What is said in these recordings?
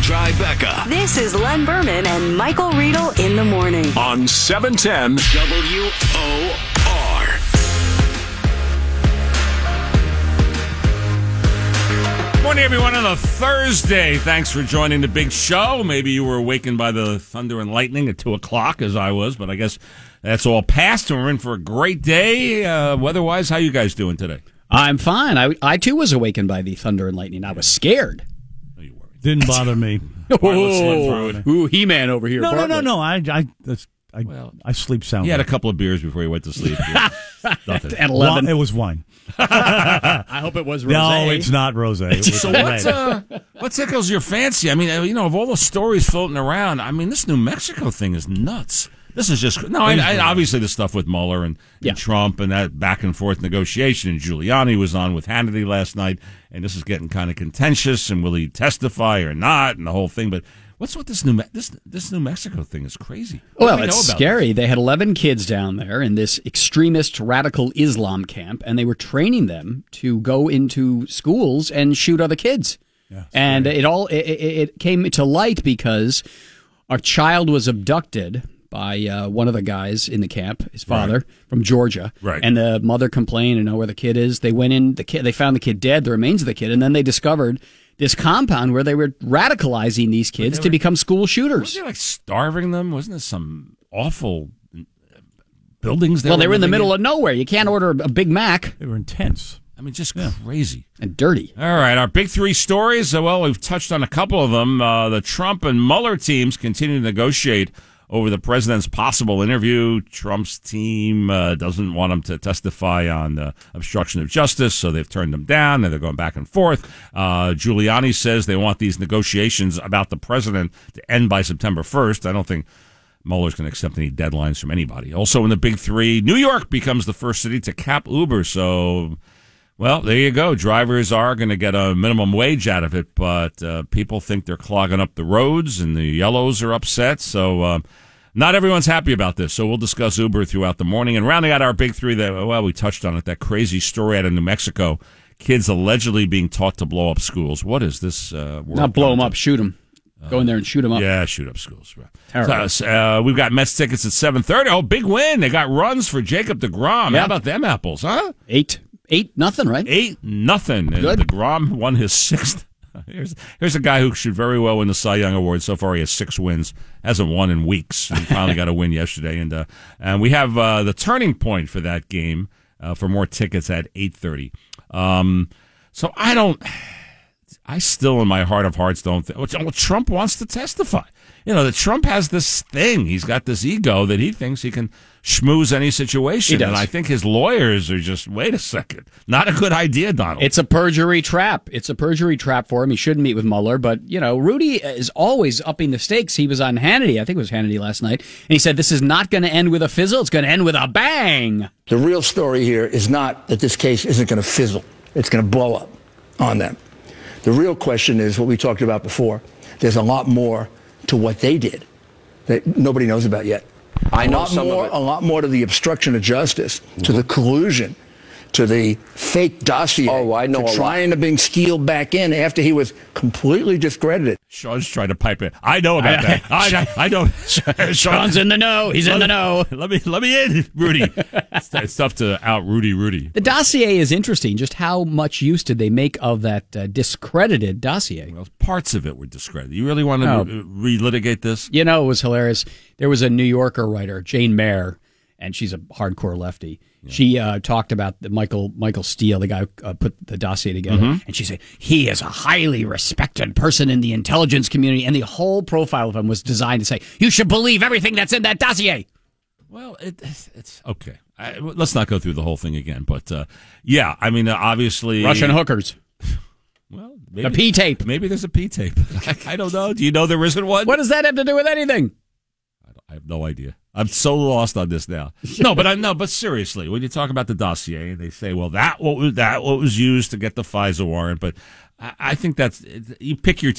Tribeca. This is Len Berman and Michael Riedel in the morning. On 710 WOR. Morning, everyone, on a Thursday. Thanks for joining the big show. Maybe you were awakened by the thunder and lightning at 2 o'clock, as I was, but I guess that's all past, and we're in for a great day. Weather-wise, how you guys doing today? I'm fine. I too was awakened by the thunder and lightning. I was scared. No, you weren't. Didn't bother me. Ooh, He-Man over here. No. I sleep soundly. You had a couple of beers before you went to sleep. Nothing. At 11. It was wine. I hope it was rosé. No, it's not rosé. It was So what tickles your fancy? I mean, of all the stories floating around, I mean, this New Mexico thing is nuts. This is just obviously the stuff with Mueller and Trump and that back and forth negotiation. And Giuliani was on with Hannity last night, and this is getting kind of contentious. And will he testify or not? And the whole thing. But what's with this New Mexico thing is crazy. Well, it's scary. They had 11 kids down there in this extremist radical Islam camp, and they were training them to go into schools and shoot other kids. Yeah, and it came to light because our child was abducted by one of the guys in the camp, his father, from Georgia. Right. And the mother complained and know where the kid is. They went in, they found the kid dead, the remains of the kid, and then they discovered this compound where they were radicalizing these kids to become school shooters. Wasn't they like starving them? Wasn't there some awful buildings there? Well, they were in the middle of nowhere. You can't order a Big Mac. They were intense. I mean, just crazy. And dirty. All right, our big three stories. Well, we've touched on a couple of them. The Trump and Mueller teams continue to negotiate over the president's possible interview. Trump's team doesn't want him to testify on obstruction of justice, so they've turned him down, and they're going back and forth. Giuliani says they want these negotiations about the president to end by September 1st. I don't think Mueller's going to accept any deadlines from anybody. Also in the big three, New York becomes the first city to cap Uber, so... Well, there you go. Drivers are going to get a minimum wage out of it, but people think they're clogging up the roads, and the yellows are upset. So not everyone's happy about this. So we'll discuss Uber throughout the morning. And rounding out our big three, we touched on it, that crazy story out of New Mexico. Kids allegedly being taught to blow up schools. What is this? Not blow them up, shoot them. Go in there and shoot them up. Yeah, shoot up schools. Right. Terrible. We've got Mets tickets at 7:30. Oh, big win. They got runs for Jacob deGrom. Yep. How about them apples, huh? 8-0, right? 8-0. And Good. deGrom won his sixth. Here's a guy who should very well win the Cy Young Award. So far, he has 6 wins. Hasn't won in weeks. He finally got a win yesterday. And we have the turning point for that game for more tickets at 8:30. So I still, in my heart of hearts, don't think... Well, Trump wants to testify. That Trump has this thing. He's got this ego that he thinks he can schmooze any situation. He does. And I think his lawyers are just, wait a second, not a good idea, Donald. It's a perjury trap. It's a perjury trap for him. He shouldn't meet with Mueller. But, Rudy is always upping the stakes. He was on Hannity. I think it was Hannity last night. And he said, this is not going to end with a fizzle. It's going to end with a bang. The real story here is not that this case isn't going to fizzle. It's going to blow up on them. The real question is what we talked about before. There's a lot more to what they did that nobody knows about yet. I know some of it. A lot more to the obstruction of justice, to the collusion, to the fake dossier. Oh, I know a lot. Trying to bring Steele back in after he was completely discredited. Sean's trying to pipe it. I know about that. I know. Sean's in the know. He's in the know. Let me in, Rudy. It's tough to out Rudy. The dossier is interesting. Just how much use did they make of that discredited dossier? Well, parts of it were discredited. You really want to relitigate this? It was hilarious. There was a New Yorker writer, Jane Mayer, and she's a hardcore lefty. Yeah. She talked about Michael Steele, the guy who put the dossier together, and she said, he is a highly respected person in the intelligence community, and the whole profile of him was designed to say, you should believe everything that's in that dossier. Well, it's okay. Let's not go through the whole thing again, but obviously... Russian hookers. Well, maybe, the P-tape. Maybe there's a P-tape. I don't know. Do you know there isn't one? What does that have to do with anything? I have no idea. I'm so lost on this now. But seriously, when you talk about the dossier, they say, well, what was used to get the FISA warrant. But I think you pick your team.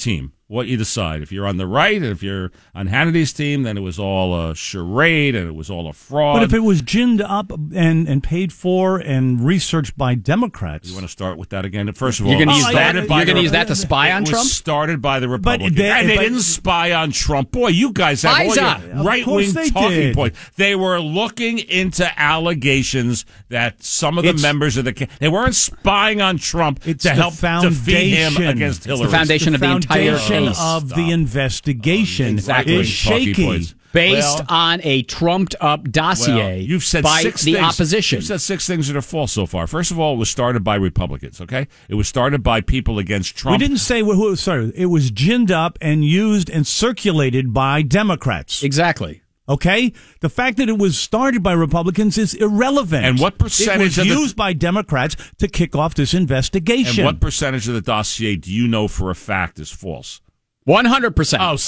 what you decide. If you're on the right, and if you're on Hannity's team, then it was all a charade and it was all a fraud. But if it was ginned up and paid for and researched by Democrats, you want to start with that again? First of all, You're going to it use that to spy on was Trump? started by the Republicans. they didn't spy on Trump. Boy, you guys have all your right-wing talking points. They were looking into allegations that some of the members of they weren't spying on Trump to help defeat him against Hillary. The foundation of the entire case. Of the investigation is shaky. Based on a trumped-up dossier you've said by the opposition. You've said 6 things that are false so far. First of all, it was started by Republicans, okay? It was started by people against Trump. We didn't say who. Sorry, it was ginned up and used and circulated by Democrats. Exactly. Okay? The fact that it was started by Republicans is irrelevant. And what percentage it was used by Democrats to kick off this investigation? And what percentage of the dossier do you know for a fact is false? 100%. Oh,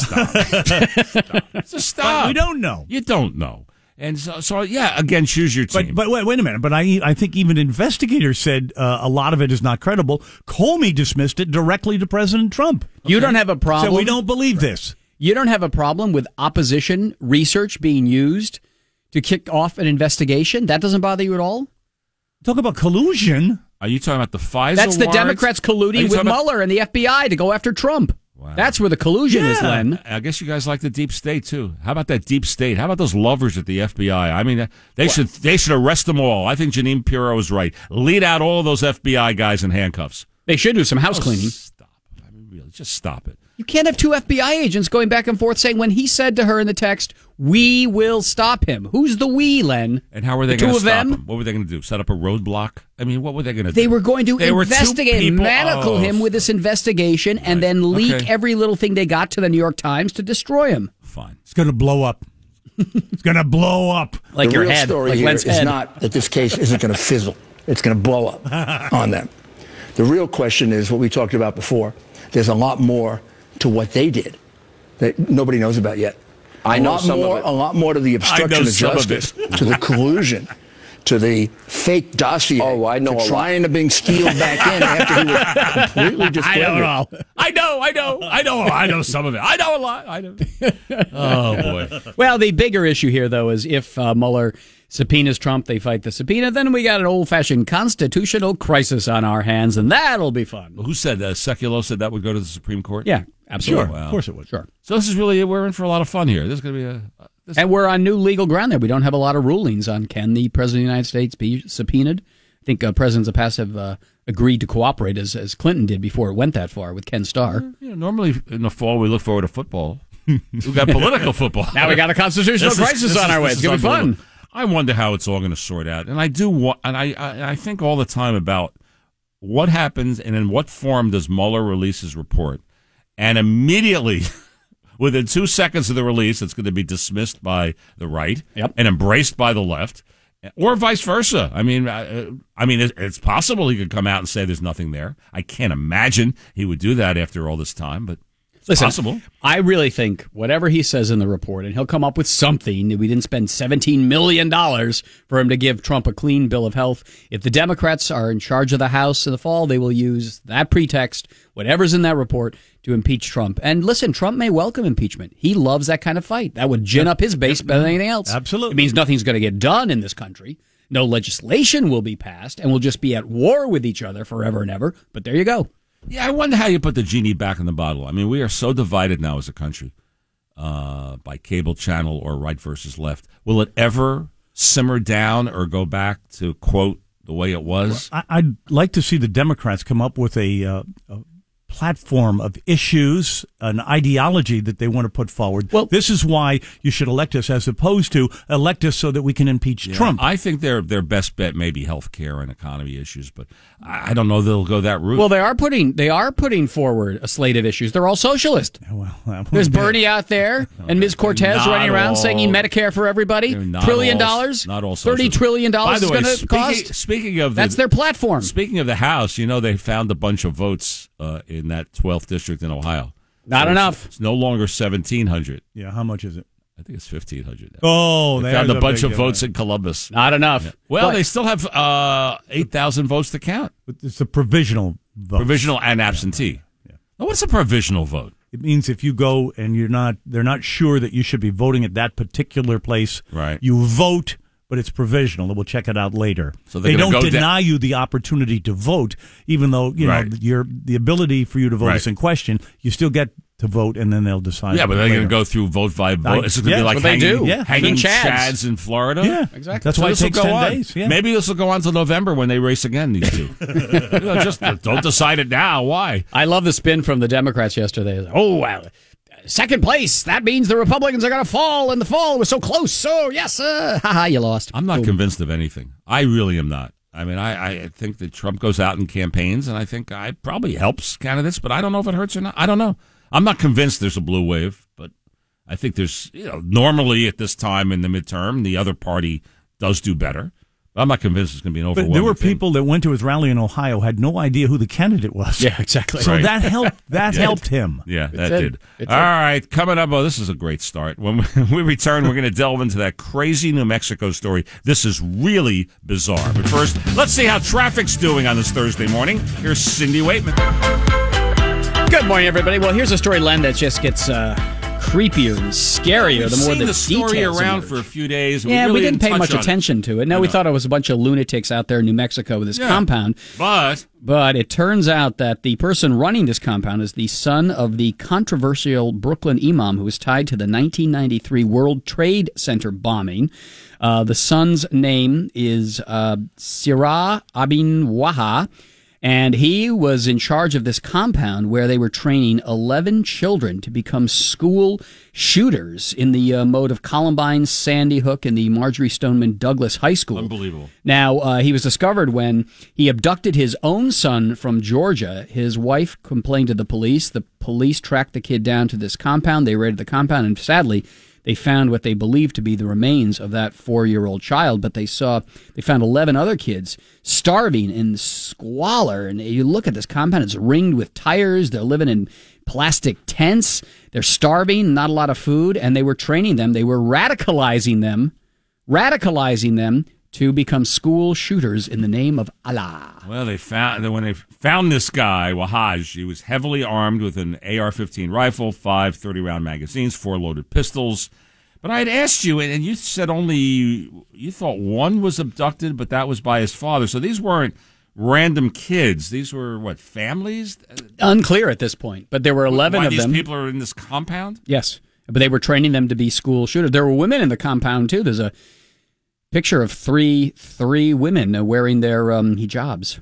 stop. Stop. We don't know. You don't know. And so yeah, again, choose your team. But wait a minute. But I think even investigators said a lot of it is not credible. Comey dismissed it directly to President Trump. Okay. You don't have a problem. So we don't believe this. You don't have a problem with opposition research being used to kick off an investigation? That doesn't bother you at all? Talk about collusion. Are you talking about the FISA That's the warrants? Democrats colluding with Mueller and the FBI to go after Trump. Wow. That's where the collusion is, Len. I guess you guys like the deep state too. How about that deep state? How about those lovers at the FBI? I mean, they should arrest them all. I think Jeanine Pirro is right. Lead out all of those FBI guys in handcuffs. They should do some house cleaning. Stop. I mean, really, just stop it. You can't have 2 FBI agents going back and forth saying when he said to her in the text, "We will stop him." Who's the we, Len? And how were they going to stop him? What were they going to do? Set up a roadblock? I mean, what were they going to do? They were going to investigate, manacle him with this investigation, and then leak every little thing they got to the New York Times to destroy him. Fine. It's going to blow up. It's going to blow up. Like your head. The real story like here Len's is head. not that this case isn't going to fizzle. It's going to blow up on them. The real question is what we talked about before. There's a lot more to what they did that nobody knows about yet. A lot more to the obstruction of justice, to the collusion, to the fake dossier. Oh, I know. To trying to bring Steele back in after he was completely discredited. I know some of it. I know a lot. I know. Oh, boy. Well, the bigger issue here, though, is if Mueller subpoenas Trump, they fight the subpoena, then we got an old-fashioned constitutional crisis on our hands, and that'll be fun. Well, who said that? Sekulow said that would go to the Supreme Court? Yeah, absolutely. Sure, of course it would. Sure. So this is really, we're in for a lot of fun here. This is going to be And we're on new legal ground there. We don't have a lot of rulings on can the President of the United States be subpoenaed. I think presidents of the past have agreed to cooperate, as Clinton did before it went that far with Ken Starr. Normally in the fall we look forward to football. We've got political football. Now we got a constitutional crisis on our way. It's going to be fun. I wonder how it's all going to sort out, and I think all the time about what happens and in what form does Mueller release his report, and immediately, within 2 seconds of the release, it's going to be dismissed by the right and embraced by the left, or vice versa. I mean, it's possible he could come out and say there's nothing there. I can't imagine he would do that after all this time, but. Listen, possible. I really think whatever he says in the report, and he'll come up with something. We didn't spend $17 million for him to give Trump a clean bill of health. If the Democrats are in charge of the House in the fall, they will use that pretext, whatever's in that report, to impeach Trump. And listen, Trump may welcome impeachment. He loves that kind of fight. That would gin up his base better than anything else. Absolutely. It means nothing's going to get done in this country. No legislation will be passed, and we'll just be at war with each other forever and ever. But there you go. Yeah, I wonder how you put the genie back in the bottle. I mean, we are so divided now as a country by cable channel or right versus left. Will it ever simmer down or go back to, quote, the way it was? I'd like to see the Democrats come up with a platform of issues, an ideology that they want to put forward. Well, this is why you should elect us as opposed to elect us so that we can impeach Trump. I think their best bet may be health care and economy issues, but I don't know they'll go that route. Well, they are putting forward a slate of issues. They're all socialist. Well, there's Bernie out there and Ms. Cortez running around singing Medicare for everybody. $1 trillion, not all $30 trillion By the is way, going to cost. Speaking of that's their platform. Speaking of the House, they found a bunch of votes in that 12th district in Ohio. Not enough. It's no longer 1,700. Yeah, how much is it? I think it's 1,500. Oh, they found a bunch of votes in Columbus. Not enough. Yeah. Well, they still have 8,000 votes to count. It's a provisional vote. Provisional and absentee. Yeah. Now, what's a provisional vote? It means if you go and they're not sure that you should be voting at that particular place. Right. You vote, but it's provisional. We'll check it out later. So they don't deny you the opportunity to vote, even though the ability for you to vote is in question. You still get to vote, and then they'll decide. Yeah, but they're going to go through vote by vote. It's going to be like hanging chads in Florida. Yeah, exactly. That's why it takes 10 days. Yeah. Maybe this will go on to November when they race again, these two. Just don't decide it now. Why? I love the spin from the Democrats yesterday. Oh, wow. Second place. That means the Republicans are going to fall in the fall. It was so close. So, yes, you lost. I'm not convinced of anything. I really am not. I mean, I think that Trump goes out and campaigns, and I think I probably helps candidates, but I don't know if it hurts or not. I don't know. I'm not convinced there's a blue wave, but I think there's, normally at this time in the midterm, the other party does do better. But I'm not convinced it's going to be an overwhelming. But there were people that went to his rally in Ohio, had no idea who the candidate was. Yeah, exactly. So that helped. That helped him. Yeah, that did. All right, coming up. Oh, this is a great start. When we return, we're going to delve into that crazy New Mexico story. This is really bizarre. But first, let's see how traffic's doing on this Thursday morning. Here's Cindy Waitman. Good morning, everybody. Well, here's a story, Len, that just gets creepier and scarier the more the story details around emerge. for a few days. We didn't pay much attention to it. No, we thought it was a bunch of lunatics out there in New Mexico with this compound. But it turns out that the person running this compound is the son of the controversial Brooklyn imam who was tied to the 1993 World Trade Center bombing. The son's name is Sirah Abin Waha. And he was in charge of this compound where they were training 11 children to become school shooters in the mode of Columbine, Sandy Hook, and the Marjorie Stoneman Douglas High School. Unbelievable. Now, he was discovered when he abducted his own son from Georgia. His wife complained to the police. The police tracked the kid down to this compound. They raided the compound, and sadly, they found what they believed to be the remains of that 4-year-old child, but they found 11 other kids starving in squalor. And you look at this compound, it's ringed with tires. They're living in plastic tents. They're starving, not a lot of food, and they were training them. They were radicalizing them to become school shooters in the name of Allah. Well, when they found this guy, Wahaj, he was heavily armed with an AR-15 rifle, 5 30-round magazines, 4 loaded pistols. But I had asked you, and you said you thought one was abducted, but that was by his father. So these weren't random kids. These were, families? Unclear at this point, but there were 11 of them. These people are in this compound? Yes, but they were training them to be school shooters. There were women in the compound, too. There's a picture of three women wearing their hijabs.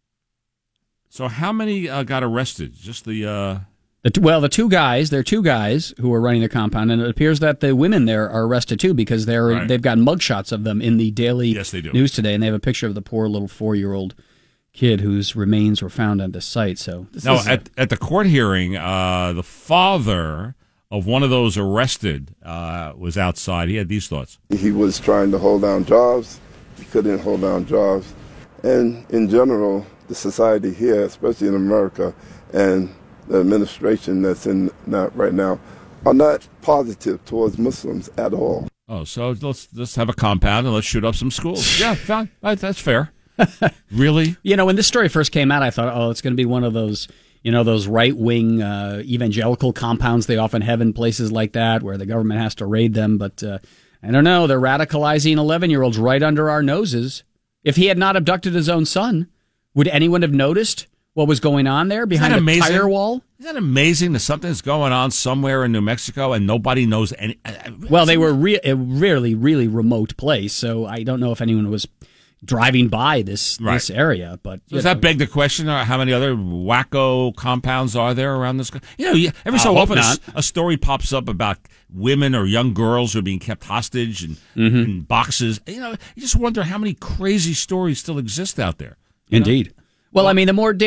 So how many got arrested? Just the two guys. There are 2 guys who are running the compound, and it appears that the women there are arrested too because they've got mugshots of them in the Daily News today, and they have a picture of the poor little 4-year-old kid whose remains were found at the site. So at the court hearing, the father of one of those arrested was outside. He had these thoughts. He was trying to hold down jobs. He couldn't hold down jobs. And in general, the society here, especially in America, and the administration that's in that right now, are not positive towards Muslims at all. Oh, so let's have a compound and let's shoot up some schools. Yeah, fine. That's fair. Really? When this story first came out, I thought, it's going to be one of those those right-wing evangelical compounds they often have in places like that where the government has to raid them. But I don't know. They're radicalizing 11-year-olds right under our noses. If he had not abducted his own son, would anyone have noticed what was going on there behind the tire wall? Isn't that amazing that something's going on somewhere in New Mexico and nobody knows any? Well, they were a really, really remote place, so I don't know if anyone was driving by this area. But does that beg the question, how many other wacko compounds are there around this? Every so often a story pops up about women or young girls who are being kept hostage in boxes. You just wonder how many crazy stories still exist out there. Indeed. Well, I mean,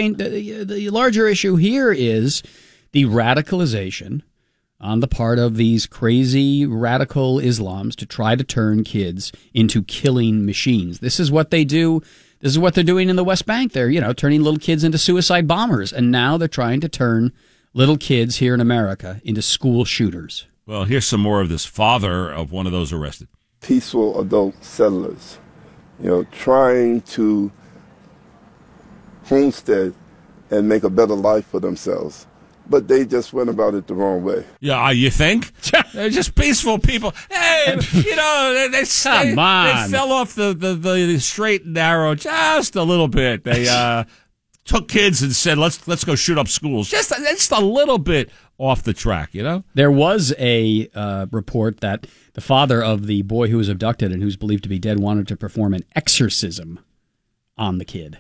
the larger issue here is the radicalization on the part of these crazy radical Islams to try to turn kids into killing machines. This is what they do. This is what they're doing in the West Bank. They're, turning little kids into suicide bombers. And now they're trying to turn little kids here in America into school shooters. Well, here's some more of this father of one of those arrested. Peaceful adult settlers, trying to homestead and make a better life for themselves. but they just went about it the wrong way. Yeah, you think? They're just peaceful people. Hey, they Come on. They fell off the straight and narrow just a little bit. They took kids and said, let's go shoot up schools. Just a little bit off the track, There was a report that the father of the boy who was abducted and who's believed to be dead wanted to perform an exorcism on the kid.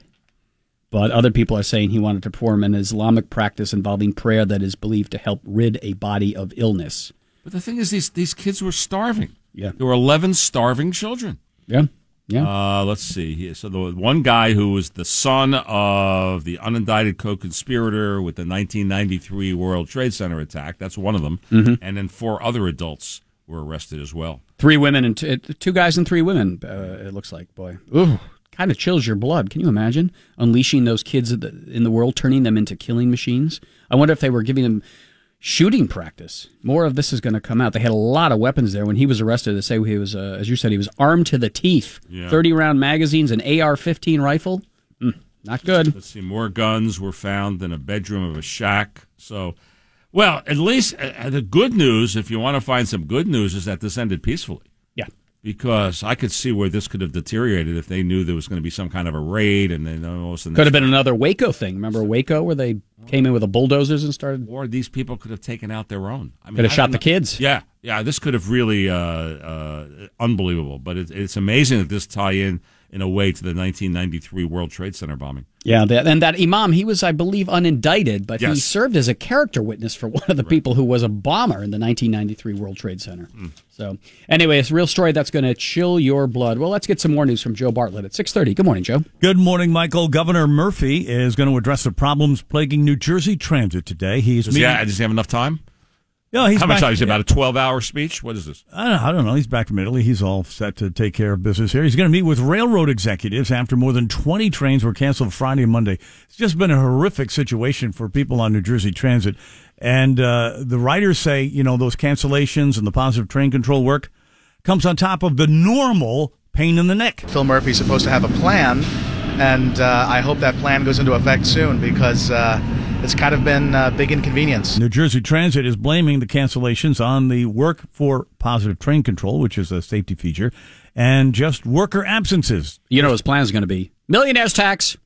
But other people are saying he wanted to perform an Islamic practice involving prayer that is believed to help rid a body of illness. But the thing is, these kids were starving. Yeah. There were 11 starving children. Yeah. Yeah. Let's see. So the one guy who was the son of the unindicted co-conspirator with the 1993 World Trade Center attack, that's one of them. Mm-hmm. And then 4 other adults were arrested as well. 3 women and 2 guys and 3 women, it looks like. Boy. Ooh. Kind of chills your blood. Can you imagine unleashing those kids in the world, turning them into killing machines? I wonder if they were giving them shooting practice. More of this is going to come out. They had a lot of weapons there. When he was arrested, they say he was, as you said, he was armed to the teeth. Yeah. 30-round magazines, an AR-15 rifle. Not good. Let's see. More guns were found in a bedroom of a shack. So, well, at least the good news, if you want to find some good news, is that this ended peacefully. Yeah. Because I could see where this could have deteriorated if they knew there was going to be some kind of a raid, and then could have been another Waco thing. Remember Waco, where they came in with the bulldozers and started? Or these people could have taken out their own. Could have shot the kids. Yeah. This could have really unbelievable. But it's amazing that this tie in a way to the 1993 World Trade Center bombing. Yeah, and that imam, he was, I believe, unindicted, but he served as a character witness for one of the people who was a bomber in the 1993 World Trade Center. So, anyway, it's a real story that's going to chill your blood. Well, let's get some more news from Joe Bartlett at 6:30. Good morning, Joe. Good morning, Michael. Governor Murphy is going to address the problems plaguing New Jersey transit today. Does he have enough time? Yeah, how much time? Is it about a 12-hour speech? What is this? I don't know. He's back from Italy. He's all set to take care of business here. He's going to meet with railroad executives after more than 20 trains were canceled Friday and Monday. It's just been a horrific situation for people on New Jersey Transit. And the writers say, those cancellations and the positive train control work comes on top of the normal pain in the neck. Phil Murphy's supposed to have a plan, and I hope that plan goes into effect soon because it's kind of been a big inconvenience. New Jersey Transit is blaming the cancellations on the work for positive train control, which is a safety feature, and just worker absences. His plan is going to be millionaire's tax.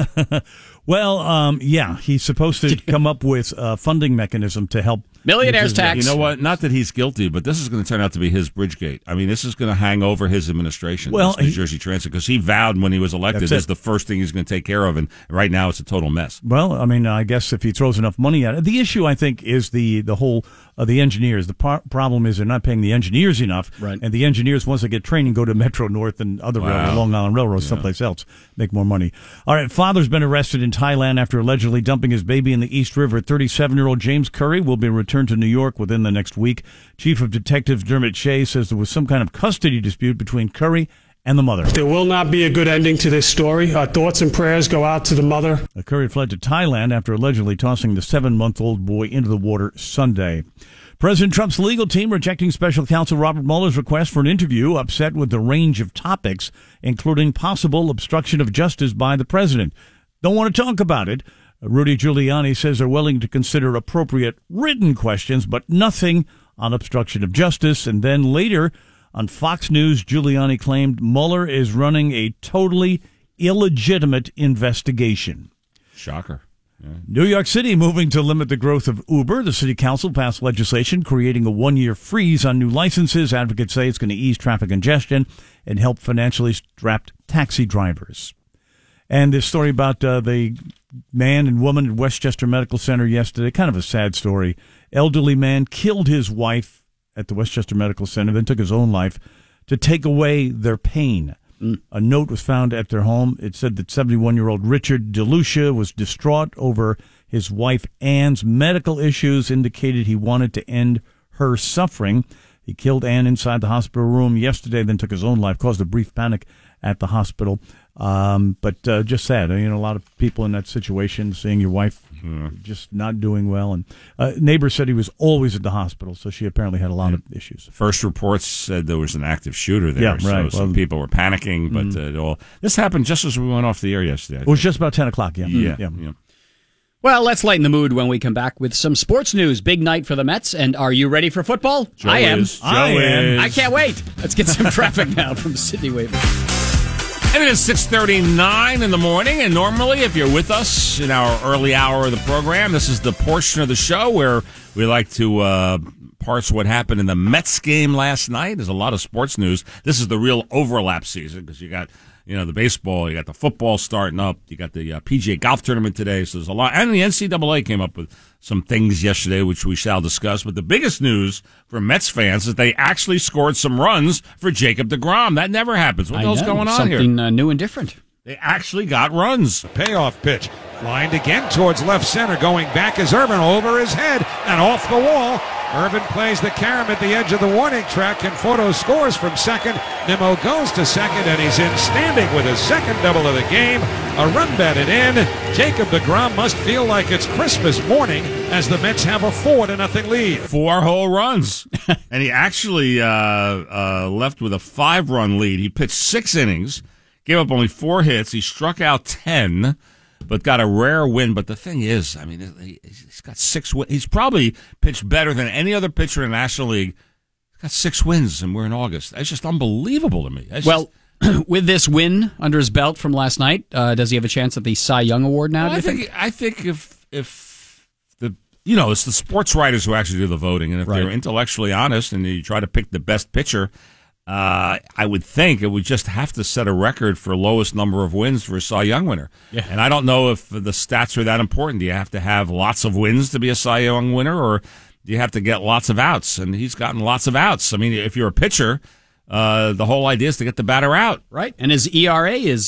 Well, he's supposed to come up with a funding mechanism to help. Millionaire's tax. You know what? Not that he's guilty, but this is going to turn out to be his Bridgegate. I mean, this is going to hang over his administration, New Jersey Transit, because he vowed when he was elected this is the first thing he's going to take care of, and right now it's a total mess. Well, I mean, I guess if he throws enough money at it. The issue, I think, is the whole the engineers. The problem is they're not paying the engineers enough, right? And the engineers, once they get training, go to Metro North and other railroad, Long Island Railroad, someplace else, make more money. All right, father's been arrested in Thailand after allegedly dumping his baby in the East River. 37-year-old James Curry will be returned to New York within the next week. Chief of Detectives Dermot Shea says there was some kind of custody dispute between Curry and the mother. There will not be a good ending to this story. Our thoughts and prayers go out to the mother. Curry fled to Thailand after allegedly tossing the 7-month-old boy into the water Sunday. President Trump's legal team rejecting special counsel Robert Mueller's request for an interview, upset with the range of topics, including possible obstruction of justice by the president. Don't want to talk about it. Rudy Giuliani says they're willing to consider appropriate written questions, but nothing on obstruction of justice. And then later on Fox News, Giuliani claimed Mueller is running a totally illegitimate investigation. Shocker. Yeah. New York City moving to limit the growth of Uber. The city council passed legislation creating a 1-year freeze on new licenses. Advocates say it's going to ease traffic congestion and help financially strapped taxi drivers. And this story about the man and woman at Westchester Medical Center yesterday, kind of a sad story. Elderly man killed his wife at the Westchester Medical Center, then took his own life to take away their pain. A note was found at their home. It said that 71-year-old Richard DeLucia was distraught over his wife Ann's medical issues, indicated he wanted to end her suffering. He killed Ann inside the hospital room yesterday, then took his own life, caused a brief panic at the hospital. But just sad. A lot of people in that situation, seeing your wife just not doing well. And neighbors said he was always at the hospital, so she apparently had a lot of issues. First reports said there was an active shooter there. Yeah, right. So some people were panicking, but this happened just as we went off the air yesterday. It was just about 10 o'clock, Yeah. Well, let's lighten the mood when we come back with some sports news. Big night for the Mets, and are you ready for football? Joe I am. is. I am. I can't wait. Let's get some traffic now from Sydney Waver. And it is 6:39 in the morning, and normally if you're with us in our early hour of the program, this is the portion of the show where we like to parse what happened in the Mets game last night. There's a lot of sports news. This is the real overlap season because you got the baseball, you got the football starting up, you got the PGA golf tournament today, so there's a lot. And the NCAA came up with some things yesterday, which we shall discuss. But the biggest news for Mets fans is they actually scored some runs for Jacob deGrom. That never happens. What the hell's going on here? Something new and different. They actually got runs. Payoff pitch. Lined again towards left center. Going back is Irvin over his head and off the wall. Irvin plays the carom at the edge of the warning track, and Photo scores from second. Nimmo goes to second, and he's in standing with his second double of the game. A run batted in. Jacob deGrom must feel like it's Christmas morning as the Mets have a 4-0 lead. 4 whole runs. And he actually left with a 5-run lead. He pitched 6 innings, gave up only 4 hits. He struck out 10. But got a rare win. But the thing is, I mean, he's got 6 wins. He's probably pitched better than any other pitcher in the National League. He's got 6 wins, and we're in August. That's just unbelievable to me. With this win under his belt from last night, does he have a chance at the Cy Young Award now? Well, I think if the it's the sports writers who actually do the voting, and if they're intellectually honest and you try to pick the best pitcher. I would think it would just have to set a record for lowest number of wins for a Cy Young winner. Yeah. And I don't know if the stats are that important. Do you have to have lots of wins to be a Cy Young winner, or do you have to get lots of outs? And he's gotten lots of outs. I mean, if you're a pitcher, the whole idea is to get the batter out. Right. And his ERA is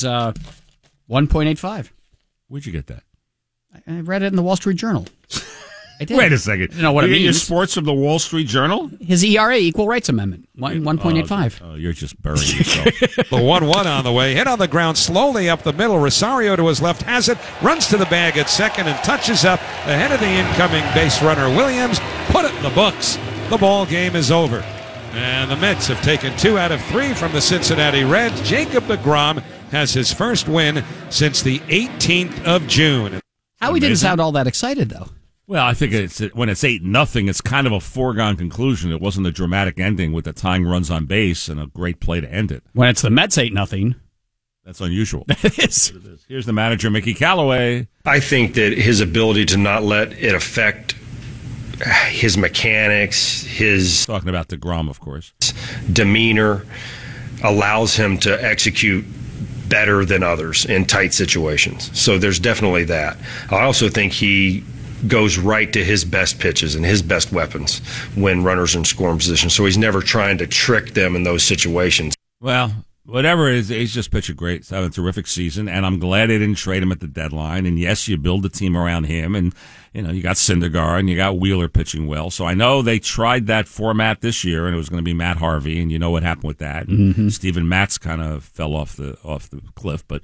1.85. Where'd you get that? I read it in the Wall Street Journal. I did. Wait a second. You know what it means? Your sports from the Wall Street Journal? His ERA, Equal Rights Amendment, 1.85. Oh, you're just burying yourself. The 1-1 on the way. Hit on the ground slowly up the middle. Rosario to his left has it. Runs to the bag at second and touches up ahead of the incoming base runner Williams. Put it in the books. The ball game is over. And the Mets have taken 2 out of 3 from the Cincinnati Reds. Jacob deGrom has his first win since the 18th of June. Howie didn't sound all that excited, though. Well, I think when it's 8-0, it's kind of a foregone conclusion. It wasn't a dramatic ending with the tying runs on base and a great play to end it. When it's the Mets 8-0, that's unusual. It is. Here's the manager, Mickey Callaway. I think that his ability to not let it affect his mechanics, his talking about deGrom, of course, demeanor, allows him to execute better than others in tight situations. So there's definitely that. I also think he goes right to his best pitches and his best weapons when runners are in scoring position. So he's never trying to trick them in those situations. Well, whatever it is, he's just pitching great. He's having a terrific season, and I'm glad they didn't trade him at the deadline. And yes, you build a team around him, and you got Syndergaard and you got Wheeler pitching well. So I know they tried that format this year, and it was going to be Matt Harvey, and you know what happened with that. Mm-hmm. Steven Matz kind of fell off the cliff, but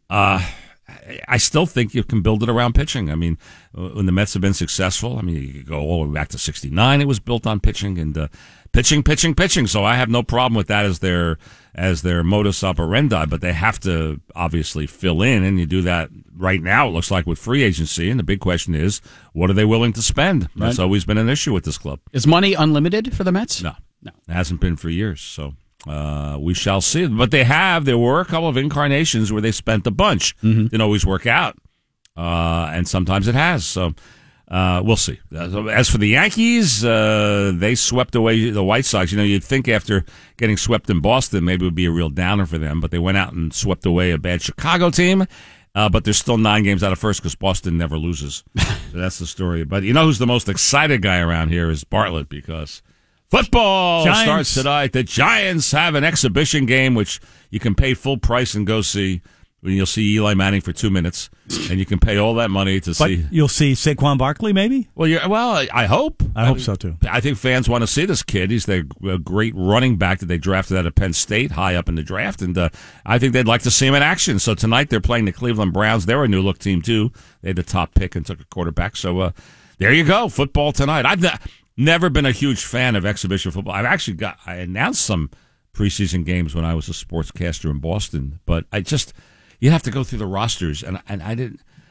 I still think you can build it around pitching. I mean, when the Mets have been successful, I mean, you could go all the way back to '69. It was built on pitching and pitching. So I have no problem with that as their modus operandi. But they have to obviously fill in, and you do that right now. It looks like with free agency, and the big question is, what are they willing to spend? Right. That's always been an issue with this club. Is money unlimited for the Mets? No, it hasn't been for years. So. We shall see. But there were a couple of incarnations where they spent a bunch. Mm-hmm. Didn't always work out. And sometimes it has. So we'll see. As for the Yankees, they swept away the White Sox. You'd think after getting swept in Boston, maybe it would be a real downer for them. But they went out and swept away a bad Chicago team. But they're still 9 games out of first because Boston never loses. So that's the story. But you know who's the most excited guy around here is Bartlett, because football starts tonight. The Giants have an exhibition game, which you can pay full price and go see. You'll see Eli Manning for 2 minutes, and you can pay all that money to see. You'll see Saquon Barkley, maybe? Well, I hope. I hope so, too. I think fans want to see this kid. He's the great running back that they drafted out of Penn State, high up in the draft, and I think they'd like to see him in action. So tonight they're playing the Cleveland Browns. They're a new-look team, too. They had the top pick and took a quarterback. So there you go, football tonight. I've never been a huge fan of exhibition football. I announced some preseason games when I was a sportscaster in Boston, but you have to go through the rosters, and I didn't.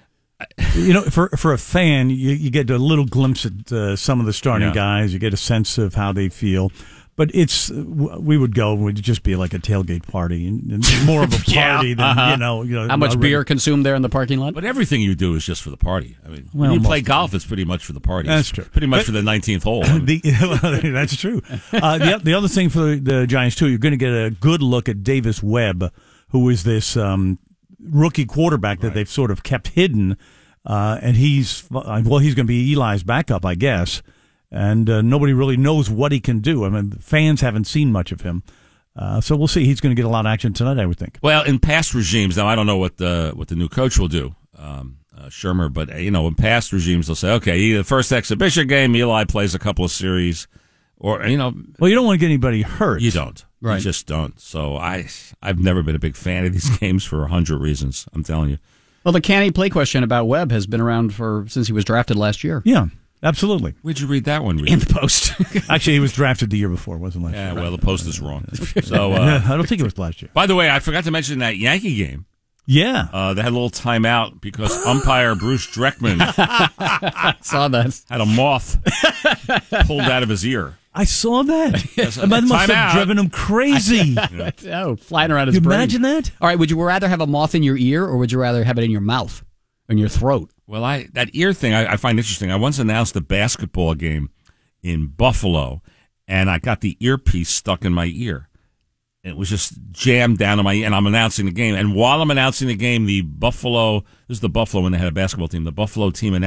For a fan, you get a little glimpse at some of the starting guys. You get a sense of how they feel. But we would just be like a tailgate party, and more of a party than How much beer consumed there in the parking lot? But everything you do is just for the party. I mean, when you play golf, it's pretty much for the party. That's true. Pretty much for the 19th hole. That's true. The other thing for the Giants too, you're going to get a good look at Davis Webb, who is this rookie quarterback that they've sort of kept hidden, and he's going to be Eli's backup, I guess. And nobody really knows what he can do. I mean, fans haven't seen much of him. So we'll see. He's going to get a lot of action tonight, I would think. Well, in past regimes, now I don't know what the new coach will do, Shermer, but in past regimes they'll say, okay, the first exhibition game, Eli plays a couple of series, or Well, you don't want to get anybody hurt. You don't. Right. You just don't. So I've never been a big fan of these games for 100 reasons. I'm telling you. Well, the can he play question about Webb has been around since he was drafted last year. Yeah. Absolutely. Where'd you read that one? In the Post. Actually, he was drafted the year before, wasn't last year. Yeah, well, the Post is wrong. So I don't think it was last year. By the way, I forgot to mention that Yankee game. Yeah. They had a little timeout because umpire Bruce Dreckman saw that. Had a moth pulled out of his ear. I saw that. That must have driven him crazy. Flying around his brain. Imagine that? All right, would you rather have a moth in your ear or would you rather have it in your mouth, in your throat? Well, that ear thing I find interesting. I once announced a basketball game in Buffalo, and I got the earpiece stuck in my ear. It was just jammed down in my ear, and I'm announcing the game. And while I'm announcing the game, this is the Buffalo when they had a basketball team. The Buffalo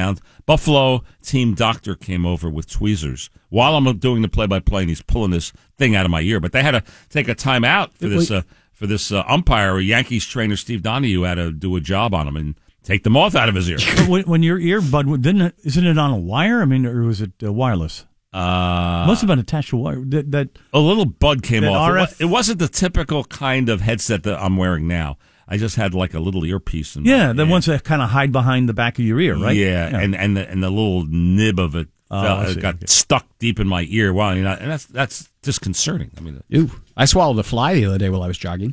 team doctor came over with tweezers while I'm doing the play-by-play, and he's pulling this thing out of my ear. But they had to take a timeout for this umpire. Yankees trainer Steve Donahue had to do a job on him and take the moth out of his ear. When your earbud, isn't it on a wire? I mean, or was it wireless? Must have been attached to a wire. That a little bud came off. RF? It wasn't the typical kind of headset that I'm wearing now. I just had like a little earpiece. The ones that kind of hide behind the back of your ear, right? Yeah. And the little nib of it got stuck deep in my ear. Wow, and that's disconcerting. I mean, I swallowed a fly the other day while I was jogging.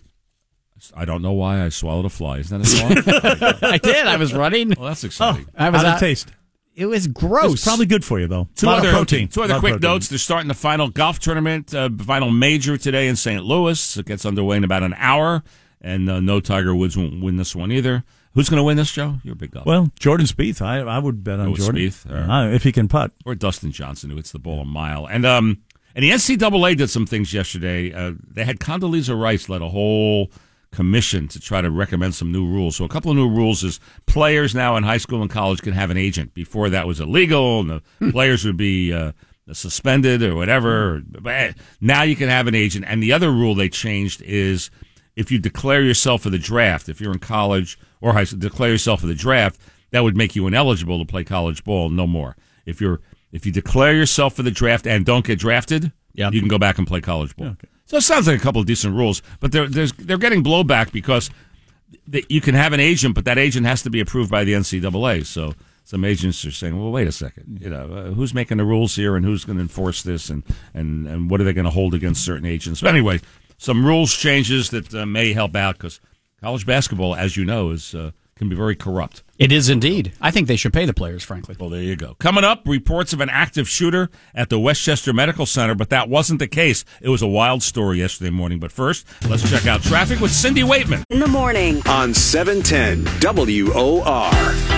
I don't know why I swallowed a fly. Isn't that a fly? I did. I was running. Well, that's exciting. How did it taste? It was gross. It's probably good for you, though. Two other quick protein. notes. They're starting the final golf tournament, final major today in St. Louis. It gets underway in about an hour, and no Tiger Woods won't win this one either. Who's going to win this, Joe? You're a big golfer. Well, Jordan Spieth. I would bet on Jordan. Spieth, if he can putt. Or Dustin Johnson, who hits the ball a mile. And the NCAA did some things yesterday. They had Condoleezza Rice led a whole commission to try to recommend some new rules. So a couple of new rules is players now in high school and college can have an agent. Before that was illegal, and the players would be suspended or whatever. But now you can have an agent. And the other rule they changed is if you declare yourself for the draft, if you're in college or high school, declare yourself for the draft, that would make you ineligible to play college ball, no more. If you declare yourself for the draft and don't get drafted, you can go back and play college ball. Okay. So it sounds like a couple of decent rules, but they're getting blowback because you can have an agent, but that agent has to be approved by the NCAA. So some agents are saying, well, wait a second, who's making the rules here and who's going to enforce this and what are they going to hold against certain agents? But anyway, some rules changes that may help out because college basketball, as you know, can be very corrupt. It is indeed. I think they should pay the players, frankly. Well, there you go. Coming up, reports of an active shooter at the Westchester Medical Center, but that wasn't the case. It was a wild story yesterday morning. But first, let's check out traffic with Cindy Waitman. In the morning. On 710 WOR.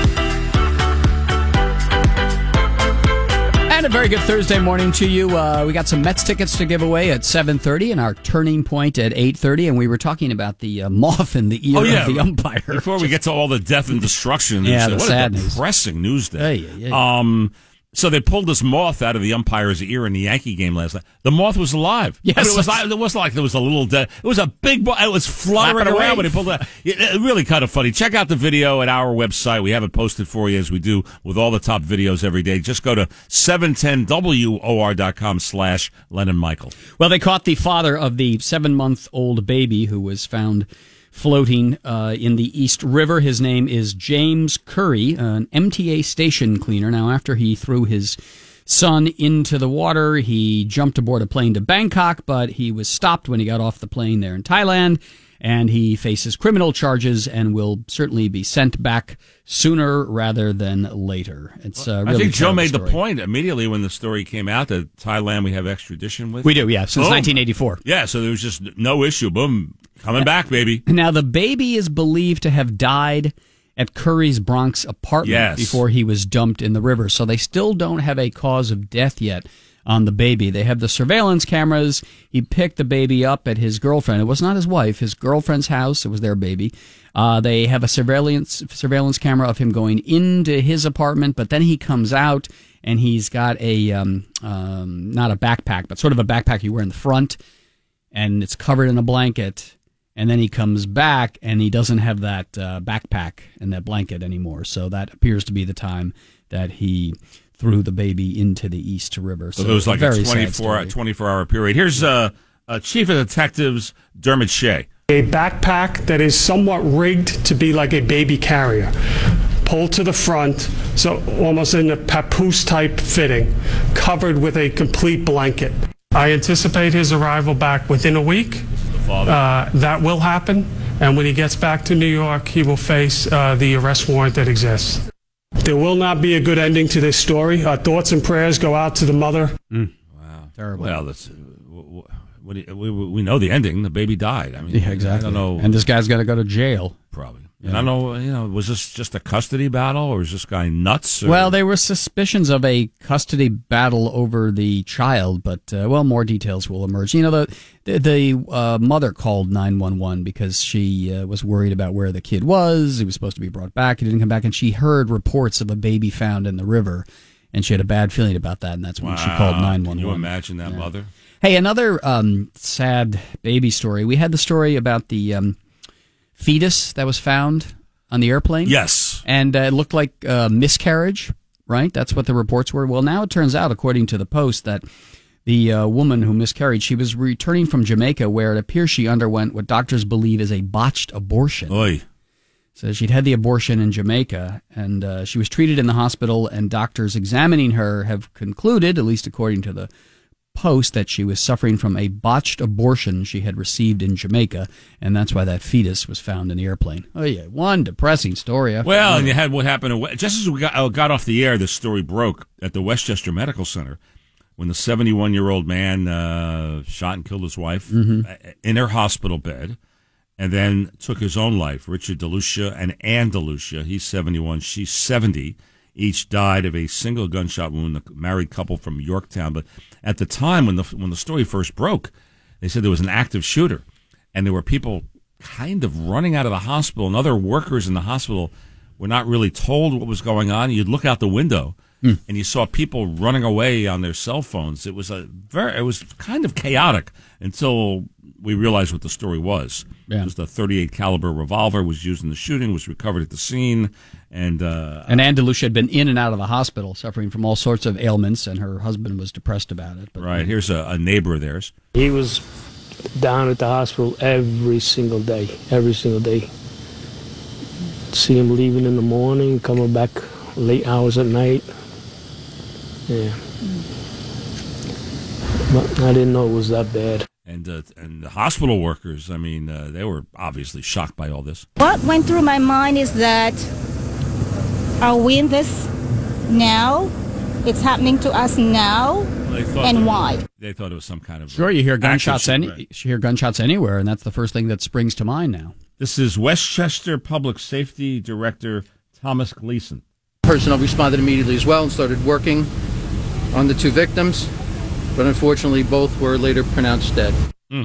And a very good Thursday morning to you. We got some Mets tickets to give away at 7:30 and our turning point at 8:30. And we were talking about the moth in the ear of the umpire. Before we get to all the death and destruction. The sad news. Depressing news day. So they pulled this moth out of the umpire's ear in the Yankee game last night. The moth was alive. Yes. I mean, it wasn't like there was a little dead. It was a big moth. It was fluttering around when they pulled it out. It really kind of funny. Check out the video at our website. We have it posted for you as we do with all the top videos every day. Just go to 710WOR.com/Len & Michael. Well, they caught the father of the 7-month-old baby who was found floating in the East River. His name is James Curry, an MTA station cleaner. Now, after he threw his son into the water, he jumped aboard a plane to Bangkok, but he was stopped when he got off the plane there in Thailand. and he faces criminal charges and will certainly be sent back sooner rather than later. It's really I think Joe made story. the point immediately when the story came out that Thailand we have extradition with. We do, yeah, since 1984. Yeah, so there was just no issue. Boom, coming back, baby. Now, the baby is believed to have died at Curry's Bronx apartment before he was dumped in the river. So they still don't have a cause of death yet on the baby. They have the surveillance cameras. He picked the baby up at his girlfriend. It was not his wife, his girlfriend's house. It was their baby. They have a surveillance camera of him going into his apartment, but then he comes out and he's got a, not a backpack, but sort of a backpack you wear in the front, and it's covered in a blanket. And then he comes back, and he doesn't have that backpack and that blanket anymore. So that appears to be the time that he threw the baby into the East River. So it was like a 24-hour period. Here's Chief of Detectives Dermot Shea. A backpack that is somewhat rigged to be like a baby carrier, pulled to the front, so almost in a papoose-type fitting, covered with a complete blanket. I anticipate his arrival back within a week. That will happen, and when he gets back to New York, he will face the arrest warrant that exists. There will not be a good ending to this story. Our thoughts and prayers go out to the mother. Wow, terrible. Well, that's, we know the ending. The baby died. I mean, yeah, exactly. I don't know. And this guy's got to go to jail. Probably. Yeah. And I don't know, was this just a custody battle, or is this guy nuts? Or? Well, there were suspicions of a custody battle over the child, but, more details will emerge. You know, the mother called 911 because she was worried about where the kid was. He was supposed to be brought back. He didn't come back, and she heard reports of a baby found in the river, and she had a bad feeling about that, and that's when she called 911. Can you imagine that mother? Hey, another sad baby story. We had the story about the fetus that was found on the airplane. Yes. And it looked like miscarriage, right? That's what the reports were. Well, now it turns out, according to the Post, that the woman who miscarried, she was returning from Jamaica, where it appears she underwent what doctors believe is a botched abortion. Oy. So she'd had the abortion in Jamaica, and she was treated in the hospital, and doctors examining her have concluded, at least according to the Post, that she was suffering from a botched abortion she had received in Jamaica, and that's why that fetus was found in the airplane. Oh yeah, one depressing story after Well, another. and you had what happened just as we got off the air. This story broke at the Westchester Medical Center when the 71-year-old man shot and killed his wife in her hospital bed, and then took his own life. Richard DeLucia and Ann DeLucia, he's 71, she's 70. Each died of a single gunshot wound, a married couple from Yorktown. But at the time when the story first broke, they said there was an active shooter, and there were people kind of running out of the hospital, and other workers in the hospital were not really told what was going on. You'd look out the window, and you saw people running away on their cell phones. It was kind of chaotic until we realized what the story was. Yeah. It was the .38 caliber revolver was used in the shooting, was recovered at the scene, and Ann DeLucia had been in and out of the hospital, suffering from all sorts of ailments, and her husband was depressed about it. But right, here's a neighbor of theirs. He was down at the hospital every single day. See him leaving in the morning, coming back late hours at night. Yeah. But I didn't know it was that bad. And the hospital workers, I mean, they were obviously shocked by all this. What went through my mind is that, are we in this now? It's happening to us now? And why? They thought it was some kind of... Sure, you hear gunshots right. you hear gunshots anywhere, and that's the first thing that springs to mind now. This is Westchester Public Safety Director Thomas Gleason. Personnel responded immediately as well and started working on the two victims, but unfortunately both were later pronounced dead.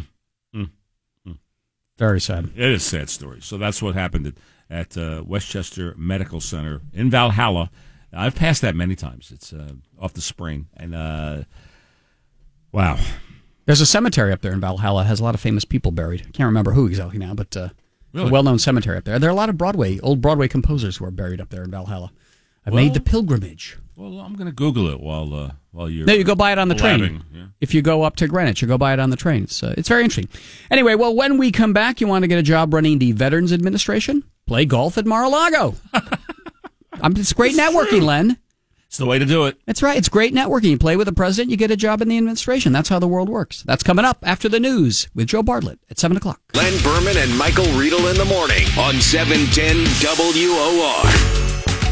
Very sad. It is a sad story. So that's what happened at Westchester Medical Center in Valhalla. I've passed that many times. It's off the spring. And, wow. There's a cemetery up there in Valhalla. It has a lot of famous people buried. I can't remember who exactly now, but really? A well-known cemetery up there. There are a lot of old Broadway composers who are buried up there in Valhalla. I've made the pilgrimage. Well, I'm going to Google it while you're... No, you go buy it on the train. Yeah. If you go up to Greenwich, you go buy it on the train. It's very interesting. Anyway, well, when we come back, you want to get a job running the Veterans Administration? Play golf at Mar-a-Lago. It's great networking, Len. It's the way to do it. That's right. It's great networking. You play with the president, you get a job in the administration. That's how the world works. That's coming up after the news with Joe Bartlett at 7 o'clock. Len Berman and Michael Riedel in the morning on 710 WOR.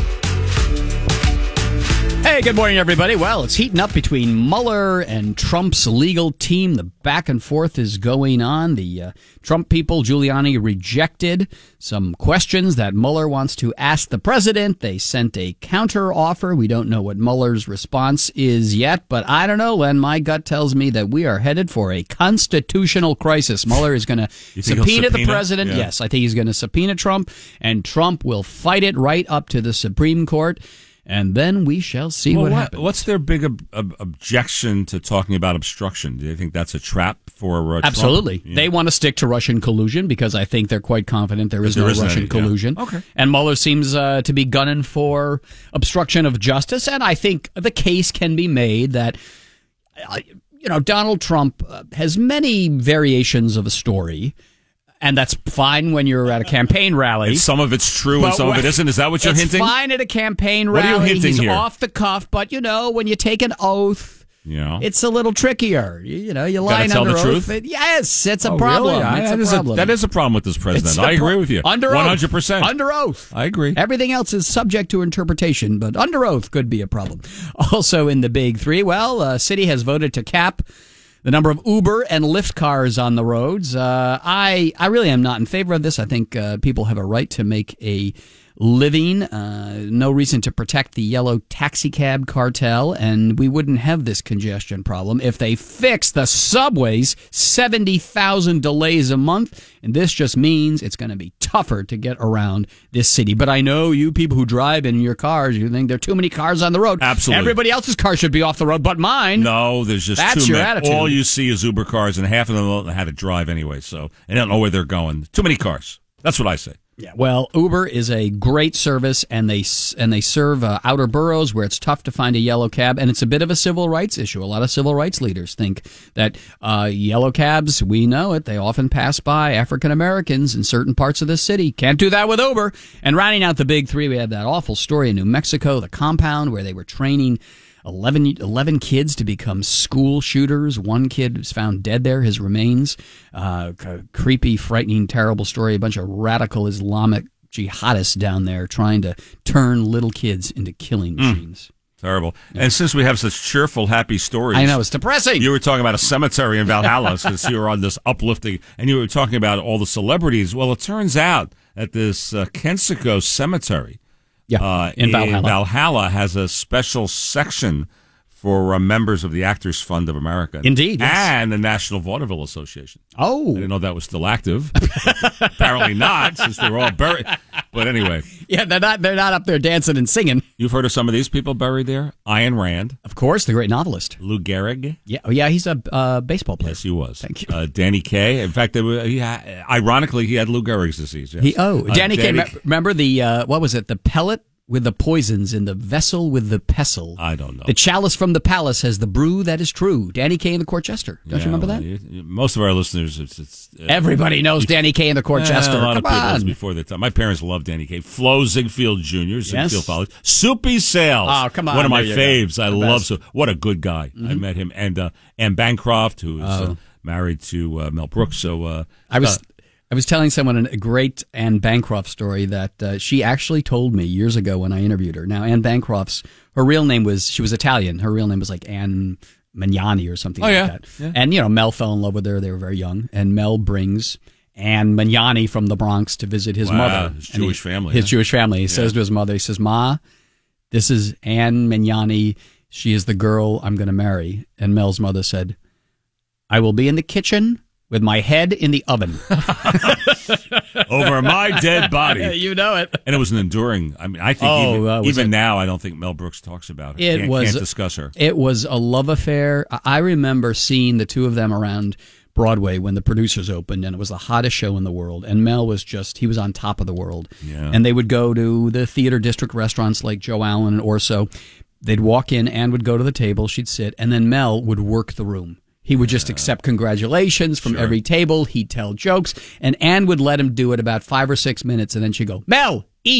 Hey, good morning, everybody. Well, it's heating up between Mueller and Trump's legal team. The back and forth is going on. The Trump people, Giuliani, rejected some questions that Mueller wants to ask the president. They sent a counter offer. We don't know what Mueller's response is yet, but I don't know, Len. My gut tells me that we are headed for a constitutional crisis. Mueller is going to subpoena the president. Yeah. Yes, I think he's going to subpoena Trump, and Trump will fight it right up to the Supreme Court. And then we shall see what happens. What's their big objection to talking about obstruction? Do they think that's a trap for Trump? Absolutely. Yeah. They want to stick to Russian collusion because I think they're quite confident there is no Russian collusion. Yeah. Okay. And Mueller seems to be gunning for obstruction of justice. And I think the case can be made that, Donald Trump has many variations of a story. And that's fine when you're at a campaign rally. And some of it's true and some of it isn't. Is that what you're hinting? It's fine at a campaign rally. What are you hinting He's here? Off the cuff, but when you take an oath, it's a little trickier. You lie tell under the oath. truth? Yes, it's a problem. Really? That is a problem with this president. I agree with you. Under 100%. Under oath. I agree. Everything else is subject to interpretation, but under oath could be a problem. Also in the big three, city has voted to cap the number of Uber and Lyft cars on the roads. I really am not in favor of this. I think people have a right to make a living. No reason to protect the yellow taxicab cartel, and we wouldn't have this congestion problem if they fix the subways. 70,000 delays a month, and this just means it's going to be tougher to get around this city. But I know you people who drive in your cars, you think there are too many cars on the road. Absolutely. Everybody else's car should be off the road, but mine. No, there's just That's too your many. attitude. All you see is Uber cars, and half of them don't know how to drive anyway, so they don't know where they're going. Too many cars. That's what I say. Yeah, well, Uber is a great service, and they serve outer boroughs where it's tough to find a yellow cab, and it's a bit of a civil rights issue. A lot of civil rights leaders think that yellow cabs, we know it, they often pass by African Americans in certain parts of the city. Can't do that with Uber. And rounding out the big three, we had that awful story in New Mexico, the compound where they were training 11 kids to become school shooters. One kid was found dead there, his remains. Creepy, frightening, terrible story. A bunch of radical Islamic jihadists down there trying to turn little kids into killing machines. Terrible. Yeah. And since we have such cheerful, happy stories. I know, it's depressing. You were talking about a cemetery in Valhalla since you were on this uplifting, and you were talking about all the celebrities. Well, it turns out that this Kensico Cemetery in Valhalla has a special section for members of the Actors Fund of America. Indeed, yes. And the National Vaudeville Association. Oh. I didn't know that was still active. Apparently not, since they were all buried. But anyway. Yeah, they're not up there dancing and singing. You've heard of some of these people buried there? Ayn Rand. Of course, the great novelist. Lou Gehrig. Yeah, he's a baseball player. Yes, he was. Thank you. Danny Kaye. In fact, ironically, he had Lou Gehrig's disease. Yes. Danny Kaye, remember the, what was it, the pellet with the poisons in the vessel with the pestle. I don't know. The chalice from the palace has the brew that is true. Danny Kaye and the Court Jester. Don't you remember that? Most of our listeners, it's everybody knows Danny Kaye and the Court Jester. A lot of people before their time. My parents loved Danny Kaye. Flo Ziegfeld Jr., Ziegfeld College. Soupy Sales. Oh, come on. One of my faves. I love Soupy. What a good guy. Mm-hmm. I met him. And Bancroft, who is married to Mel Brooks. So I was telling someone a great Anne Bancroft story that she actually told me years ago when I interviewed her. Now, Anne Bancroft's, her real name she was Italian. Her real name was like Anne Magnani or something that. Yeah. And, Mel fell in love with her. They were very young. And Mel brings Anne Magnani from the Bronx to visit his mother. His Jewish family. His Jewish family. He says to his mother, he says, "Ma, this is Anne Magnani. She is the girl I'm going to marry." And Mel's mother said, "I will be in the kitchen with my head in the oven." Over my dead body. You know it. And it was an enduring. I mean, I think even now, I don't think Mel Brooks talks about her. Can't discuss her. It was a love affair. I remember seeing the two of them around Broadway when the Producers opened, and it was the hottest show in the world. And Mel was he was on top of the world. Yeah. And they would go to the theater district restaurants like Joe Allen and Orso. They'd walk in, Anne would go to the table, she'd sit, and then Mel would work the room. He would just accept congratulations from every table. He'd tell jokes, and Anne would let him do it about 5 or 6 minutes, and then she'd go, "Mel, eat."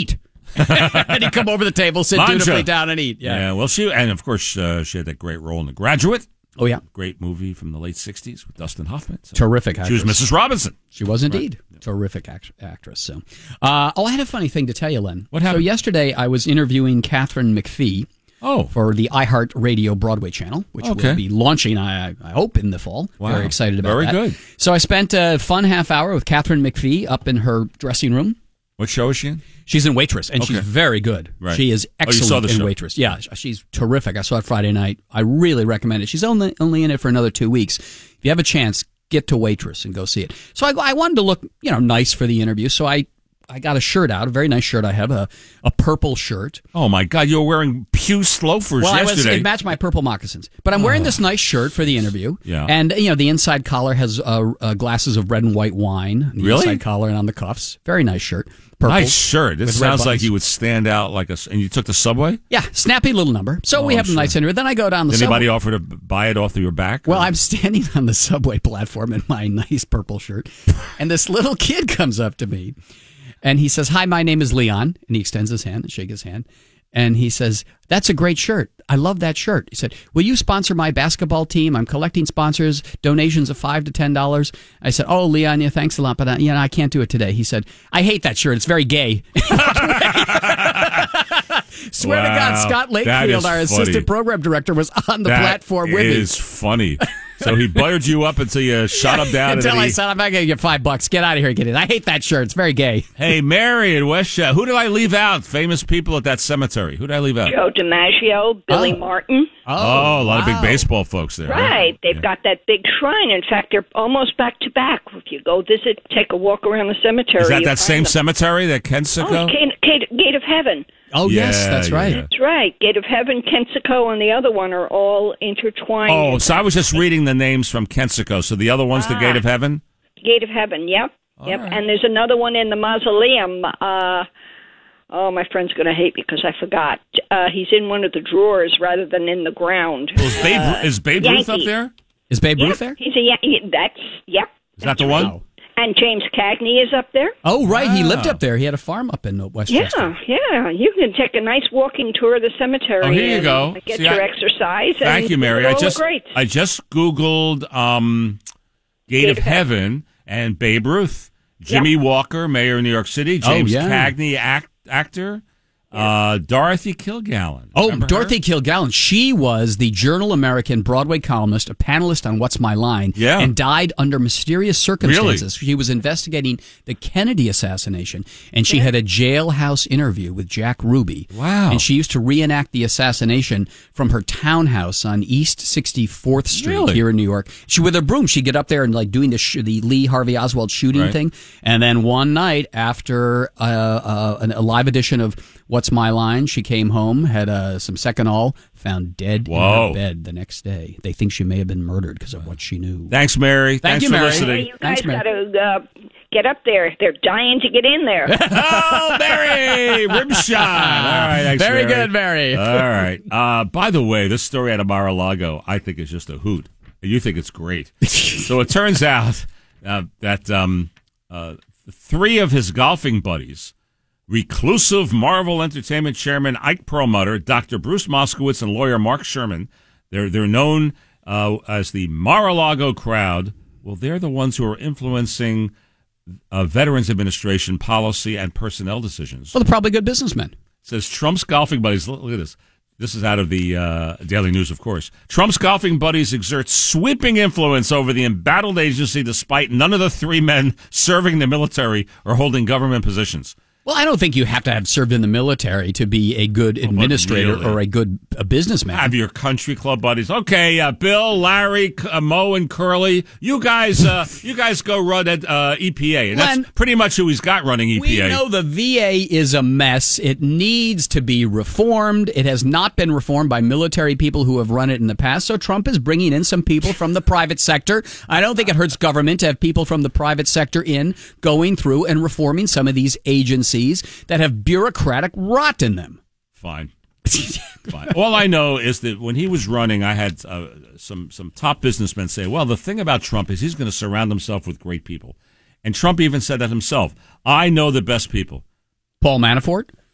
And he'd come over the table, sit dutifully down and eat. Yeah. Well, she had that great role in The Graduate. Oh, yeah. Great movie from the late 60s with Dustin Hoffman. So Terrific actress. She was Mrs. Robinson. She was indeed. Right. Terrific actress. So, I had a funny thing to tell you, Len. What happened? So yesterday I was interviewing Catherine McPhee for the iHeartRadio Broadway channel, which will be launching, I hope, in the fall. Wow. Very excited about that. Very good. So I spent a fun half hour with Catherine McPhee up in her dressing room. What show is she in? She's in Waitress, and she's very good. Right. She is excellent in Waitress. Yeah, she's terrific. I saw it Friday night. I really recommend it. She's only in it for another 2 weeks. If you have a chance, get to Waitress and go see it. So I wanted to look, nice for the interview. So I got a shirt out, a very nice shirt I have, a purple shirt. Oh, my God. You were wearing Puce loafers yesterday. It matched my purple moccasins. But I'm wearing this nice shirt for the interview. Yeah. And, the inside collar has glasses of red and white wine. On the inside collar and on the cuffs. Very nice shirt. Purple. Nice shirt. This sounds like you would stand out like a... And you took the subway? Yeah. Snappy little number. So we have a nice interview. Then I go down the subway. Anybody offer to buy it off of your back? Well, I'm standing on the subway platform in my nice purple shirt. And this little kid comes up to me. And he says, "Hi, my name is Leon." And he extends his hand and shakes his hand. And he says, "That's a great shirt. I love that shirt." He said, "Will you sponsor my basketball team? I'm collecting sponsors, donations of $5 to $10. I said, "Oh, Leon, yeah, thanks a lot, but I can't do it today." He said, "I hate that shirt. It's very gay." Swear to God, Scott Lakefield, our assistant program director, was on the platform with me. That is funny. So he buttered you up until you shot him down. Until I said, "I'm not going to get $5. Get out of here and get in." I hate that shirt. It's very gay. Hey, Mary in Westchester. Who did I leave out? Famous people at that cemetery. Who did I leave out? Joe DiMaggio, Billy Martin. Oh, a lot of big baseball folks there. Right. Huh? They've got that big shrine. In fact, they're almost back to back. If you go visit, take a walk around the cemetery. Is that same cemetery, that Kensico? Oh, Gate of Heaven. Oh, yes, that's right. Yeah. That's right. Gate of Heaven, Kensico, and the other one are all intertwined. Oh, so I was just reading the names from Kensico. So the other one's the Gate of Heaven? Gate of Heaven, yep. Yep. Right. And there's another one in the mausoleum. My friend's going to hate me because I forgot. He's in one of the drawers rather than in the ground. Well, is Babe Ruth up there? Is Babe Ruth there? He's yep. Is that the one? Right. And James Cagney is up there. Oh, right. He lived up there. He had a farm up in Westchester. Yeah. You can take a nice walking tour of the cemetery. Oh, here you go. Get your exercise. Thank you, Mary. I just Googled Gate of Heaven and Babe Ruth. Jimmy Walker, mayor of New York City. James Cagney, actor. Dorothy Kilgallen. Oh, Dorothy Kilgallen. She was the Journal American Broadway columnist, a panelist on What's My Line, and died under mysterious circumstances. Really? She was investigating the Kennedy assassination, and she had a jailhouse interview with Jack Ruby. Wow. And she used to reenact the assassination from her townhouse on East 64th Street here in New York. She, with her broom, she'd get up there and doing the Lee Harvey Oswald shooting thing. And then one night after a live edition of What's My Line, she came home, had some Seconal, found dead in her bed the next day. They think she may have been murdered because of what she knew. Thanks, Mary. Thanks for Mary. listening. Hey, you guys got to get up there. They're dying to get in there. Oh, Mary! Rib shot. All right, thanks, Very Mary. good, Mary. All right. By the way, this story out of Mar-a-Lago, I think is just a hoot. You think it's great. So it turns out that three of his golfing buddies, reclusive Marvel Entertainment Chairman Ike Perlmutter, Dr. Bruce Moskowitz, and lawyer Mark Sherman, they're known as the Mar-a-Lago crowd. Well, they're the ones who are influencing Veterans Administration policy and personnel decisions. Well, they're probably good businessmen. It says Trump's golfing buddies. Look at this. This is out of the Daily News, of course. Trump's golfing buddies exert sweeping influence over the embattled agency despite none of the three men serving the military or holding government positions. Well, I don't think you have to have served in the military to be a good administrator or a good businessman. Have your country club buddies. Okay, Bill, Larry, Mo, and Curly, you guys go run at EPA. And that's pretty much who he's got running EPA. We know the VA is a mess. It needs to be reformed. It has not been reformed by military people who have run it in the past. So Trump is bringing in some people from the private sector. I don't think it hurts government to have people from the private sector going through and reforming some of these agencies that have bureaucratic rot in them. Fine. All I know is that when he was running, I had some top businessmen say, well, the thing about Trump is he's going to surround himself with great people. And Trump even said that himself. I know the best people. Paul Manafort?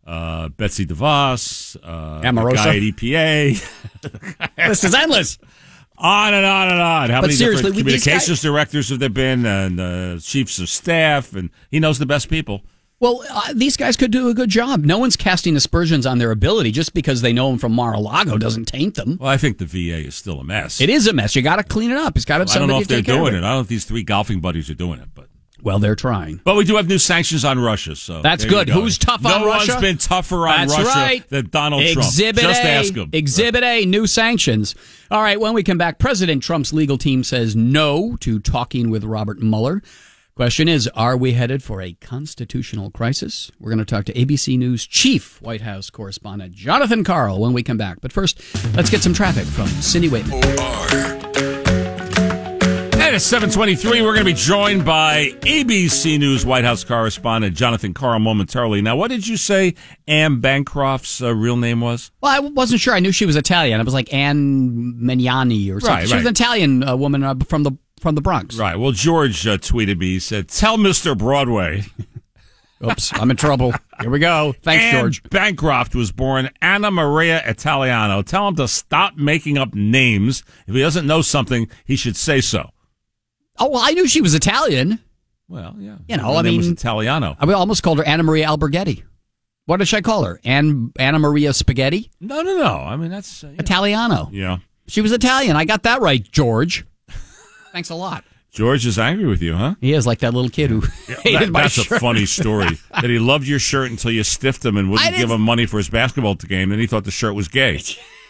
Betsy DeVos, Amoroso. the guy at EPA. This is endless. On and on and on. How But many seriously, different communications directors have there been, and chiefs of staff, and he knows the best people. Well, these guys could do a good job. No one's casting aspersions on their ability. Just because they know them from Mar-a-Lago doesn't taint them. Well, I think the VA is still a mess. It is a mess. You got to clean it up. It's got to have I don't somebody know if to they're take care of doing it. I don't know if these 3 golfing buddies are doing it, but. Well, they're trying. But we do have new sanctions on Russia, so that's there you good. go. Who's tough on Russia? No one's been tougher on That's Russia right. than Donald Exhibit Trump. Just A. ask him. Exhibit A, new sanctions. All right, when we come back, President Trump's legal team says no to talking with Robert Mueller. Question is, are we headed for a constitutional crisis? We're going to talk to ABC News chief White House correspondent Jonathan Karl when we come back. But first, let's get some traffic from Cindy Waitman. And it's 7:23. We're going to be joined by ABC News White House correspondent Jonathan Karl momentarily. Now, what did you say Anne Bancroft's real name was? Well, I wasn't sure. I knew she was Italian. It was like Anne Magnani or something. Right, she was an Italian woman from the Bronx. Right. Well, George tweeted me. He said, "Tell Mr. Broadway." Oops, I'm in trouble. Here we go. Thanks, Anne George. Bancroft was born Anna Maria Italiano. Tell him to stop making up names. If he doesn't know something, he should say so. Oh, well, I knew she was Italian. Well, yeah. You know, Her I name mean, was Italiano. I almost called her Anna Maria Alberghetti. What should I call her? Anna Maria Spaghetti? No. I mean, that's Italiano. Yeah. She was Italian. I got that right, George. Thanks a lot. George is angry with you, huh? He is like that little kid who hated my That's shirt. a funny story. That he loved your shirt until you stiffed him and wouldn't give him money for his basketball game. Then he thought the shirt was gay.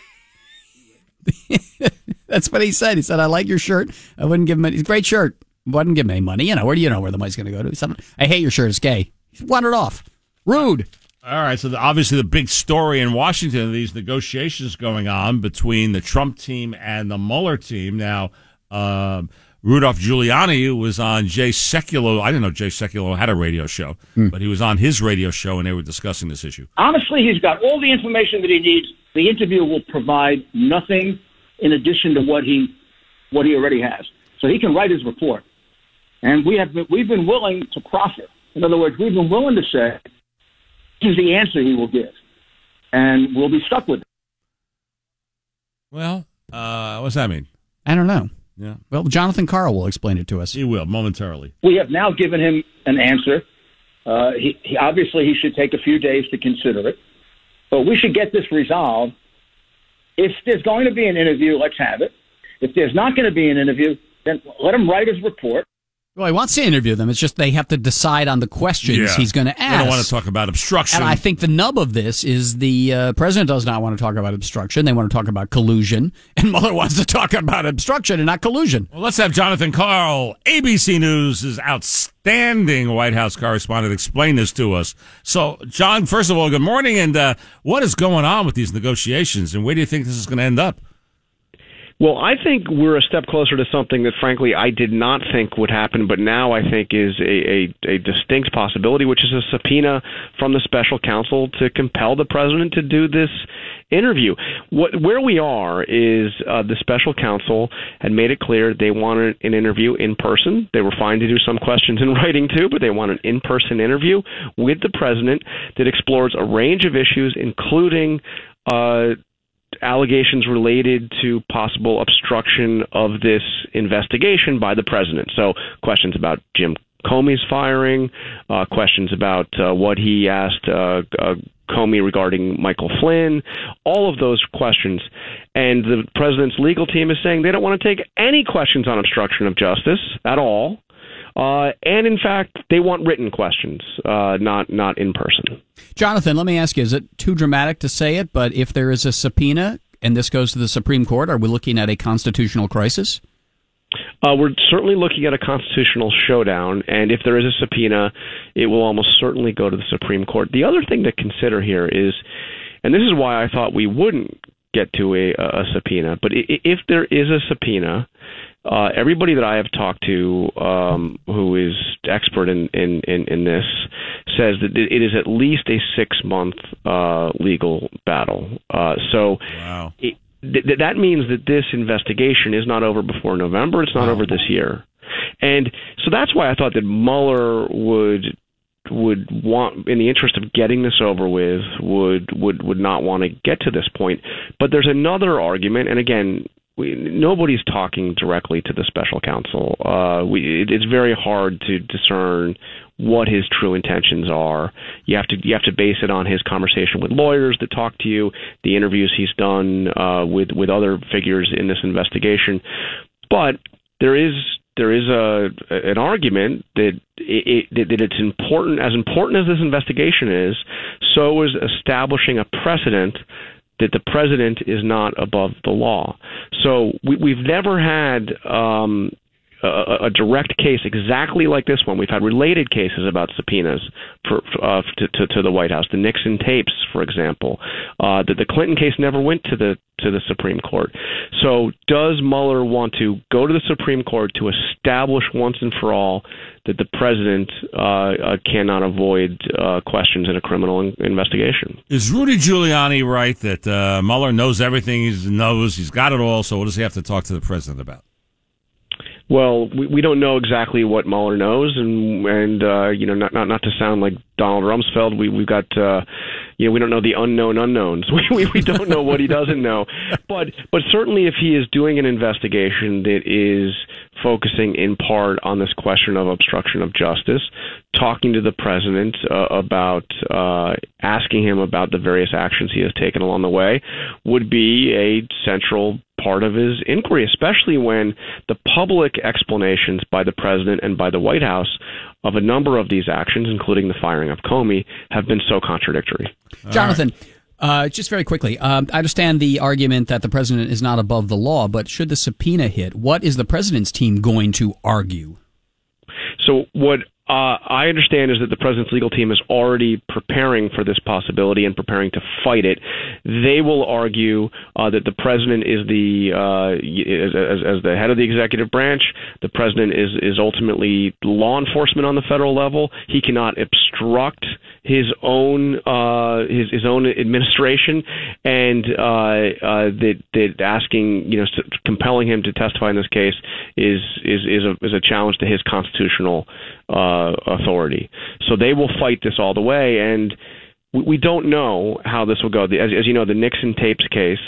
That's what he said. He said, I like your shirt. I wouldn't give him any. It's a great shirt. Wouldn't give him any money. You know, where do you know where the money's going to go to? I hate your shirt. It's gay. He wandered off. Rude. All right, so obviously the big story in Washington are these negotiations going on between the Trump team and the Mueller team. Now, Rudolph Giuliani, who was on Jay Sekulow, I didn't know Jay Sekulow had a radio show, but he was on his radio show and they were discussing this issue. Honestly, he's got all the information that he needs. The interview will provide nothing in addition to what he already has. So he can write his report. And we've been willing to profit. In other words, we've been willing to say, this is the answer he will give. And we'll be stuck with it. Well, what's that mean? I don't know. Yeah. Well, Jonathan Karl will explain it to us. He will, momentarily. We have now given him an answer. He obviously he should take a few days to consider it. But we should get this resolved. If there's going to be an interview, let's have it. If there's not going to be an interview, then let him write his report. Well, he wants to interview them. It's just they have to decide on the questions he's going to ask. They don't want to talk about obstruction. And I think the nub of this is the president does not want to talk about obstruction. They want to talk about collusion. And Mueller wants to talk about obstruction and not collusion. Well, let's have Jonathan Karl, ABC News' outstanding White House correspondent, explain this to us. So, John, first of all, good morning. And what is going on with these negotiations? And where do you think this is going to end up? Well, I think we're a step closer to something that, frankly, I did not think would happen, but now I think is a distinct possibility, which is a subpoena from the special counsel to compel the president to do this interview. Where we are is the special counsel had made it clear they wanted an interview in person. They were fine to do some questions in writing, too, but they want an in-person interview with the president that explores a range of issues, including allegations related to possible obstruction of this investigation by the president. So questions about Jim Comey's firing, questions about what he asked Comey regarding Michael Flynn, all of those questions. And the president's legal team is saying they don't want to take any questions on obstruction of justice at all. And in fact, they want written questions, not in person. Jonathan, let me ask you, is it too dramatic to say it, but if there is a subpoena and this goes to the Supreme Court, are we looking at a constitutional crisis? We're certainly looking at a constitutional showdown, and if there is a subpoena, it will almost certainly go to the Supreme Court. The other thing to consider here is, and this is why I thought we wouldn't get to a subpoena, but if there is a subpoena, everybody that I have talked to who is expert in this says that it is at least a 6-month legal battle. Wow. That means that this investigation is not over before November. It's not over this year. And so that's why I thought that Mueller would want, in the interest of getting this over with, would not want to get to this point. But there's another argument, and again, nobody's talking directly to the special counsel. It's very hard to discern what his true intentions are. You have to base it on his conversation with lawyers that talk to you, the interviews he's done with other figures in this investigation. But there is an argument that it's important, as important as this investigation is, so is establishing a precedent that the president is not above the law. So we've never had a direct case exactly like this one. We've had related cases about subpoenas to the White House. The Nixon tapes, for example. The Clinton case never went to the Supreme Court. So does Mueller want to go to the Supreme Court to establish once and for all that the president cannot avoid questions in a criminal investigation? Is Rudy Giuliani right that Mueller knows everything he knows? He's got it all, so what does he have to talk to the president about? Well, we don't know exactly what Mueller knows, and not to sound like Donald Rumsfeld, we've got we don't know the unknown unknowns. We don't know what he doesn't know, but certainly if he is doing an investigation that is focusing in part on this question of obstruction of justice, talking to the president about asking him about the various actions he has taken along the way would be a central part of his inquiry, especially when the public explanations by the president and by the White House of a number of these actions, including the firing of Comey, have been so contradictory. Jonathan, just very quickly, I understand the argument that the president is not above the law, but should the subpoena hit, what is the president's team going to argue? So what I understand is that the president's legal team is already preparing for this possibility and preparing to fight it. They will argue that the president is as the head of the executive branch. The president is ultimately law enforcement on the federal level. He cannot obstruct his own administration, and that asking, compelling him to testify in this case is a challenge to his constitutional authority. So they will fight this all the way, and we don't know how this will go. As you know, the Nixon tapes case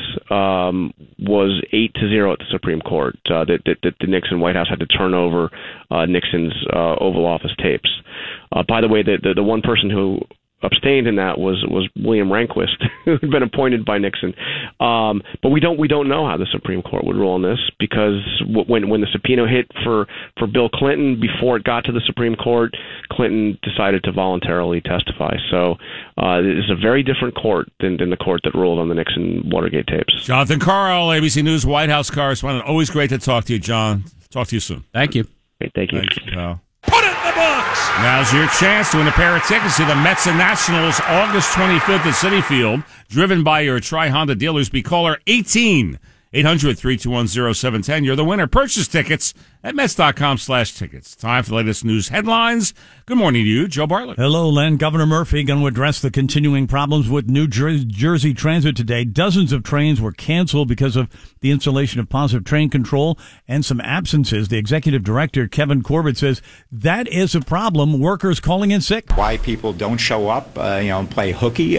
was 8-0 at the Supreme Court. That the Nixon White House had to turn over Nixon's Oval Office tapes. By the way, the one person who abstained in that was William Rehnquist, who had been appointed by Nixon. But we don't know how the Supreme Court would rule on this, because when the subpoena hit for Bill Clinton, before it got to the Supreme Court, Clinton decided to voluntarily testify. So it is a very different court than the court that ruled on the Nixon Watergate tapes. Jonathan Karl, ABC News White House correspondent. Always great to talk to you, John. Talk to you soon. Thank you. Great, thank you. Put it in the books! Now's your chance to win a pair of tickets to the Mets and Nationals August 25th at Citi Field. Driven by your Tri-Honda dealers. Be caller 18 800-321-0710. You're the winner. Purchase tickets at Mets.com/tickets. Time for the latest news headlines. Good morning to you, Joe Bartlett. Hello, Len. Governor Murphy going to address the continuing problems with New Jersey Transit today. Dozens of trains were canceled because of the installation of positive train control and some absences. The executive director, Kevin Corbett, says that is a problem. Workers calling in sick. Why people don't show up, play hooky,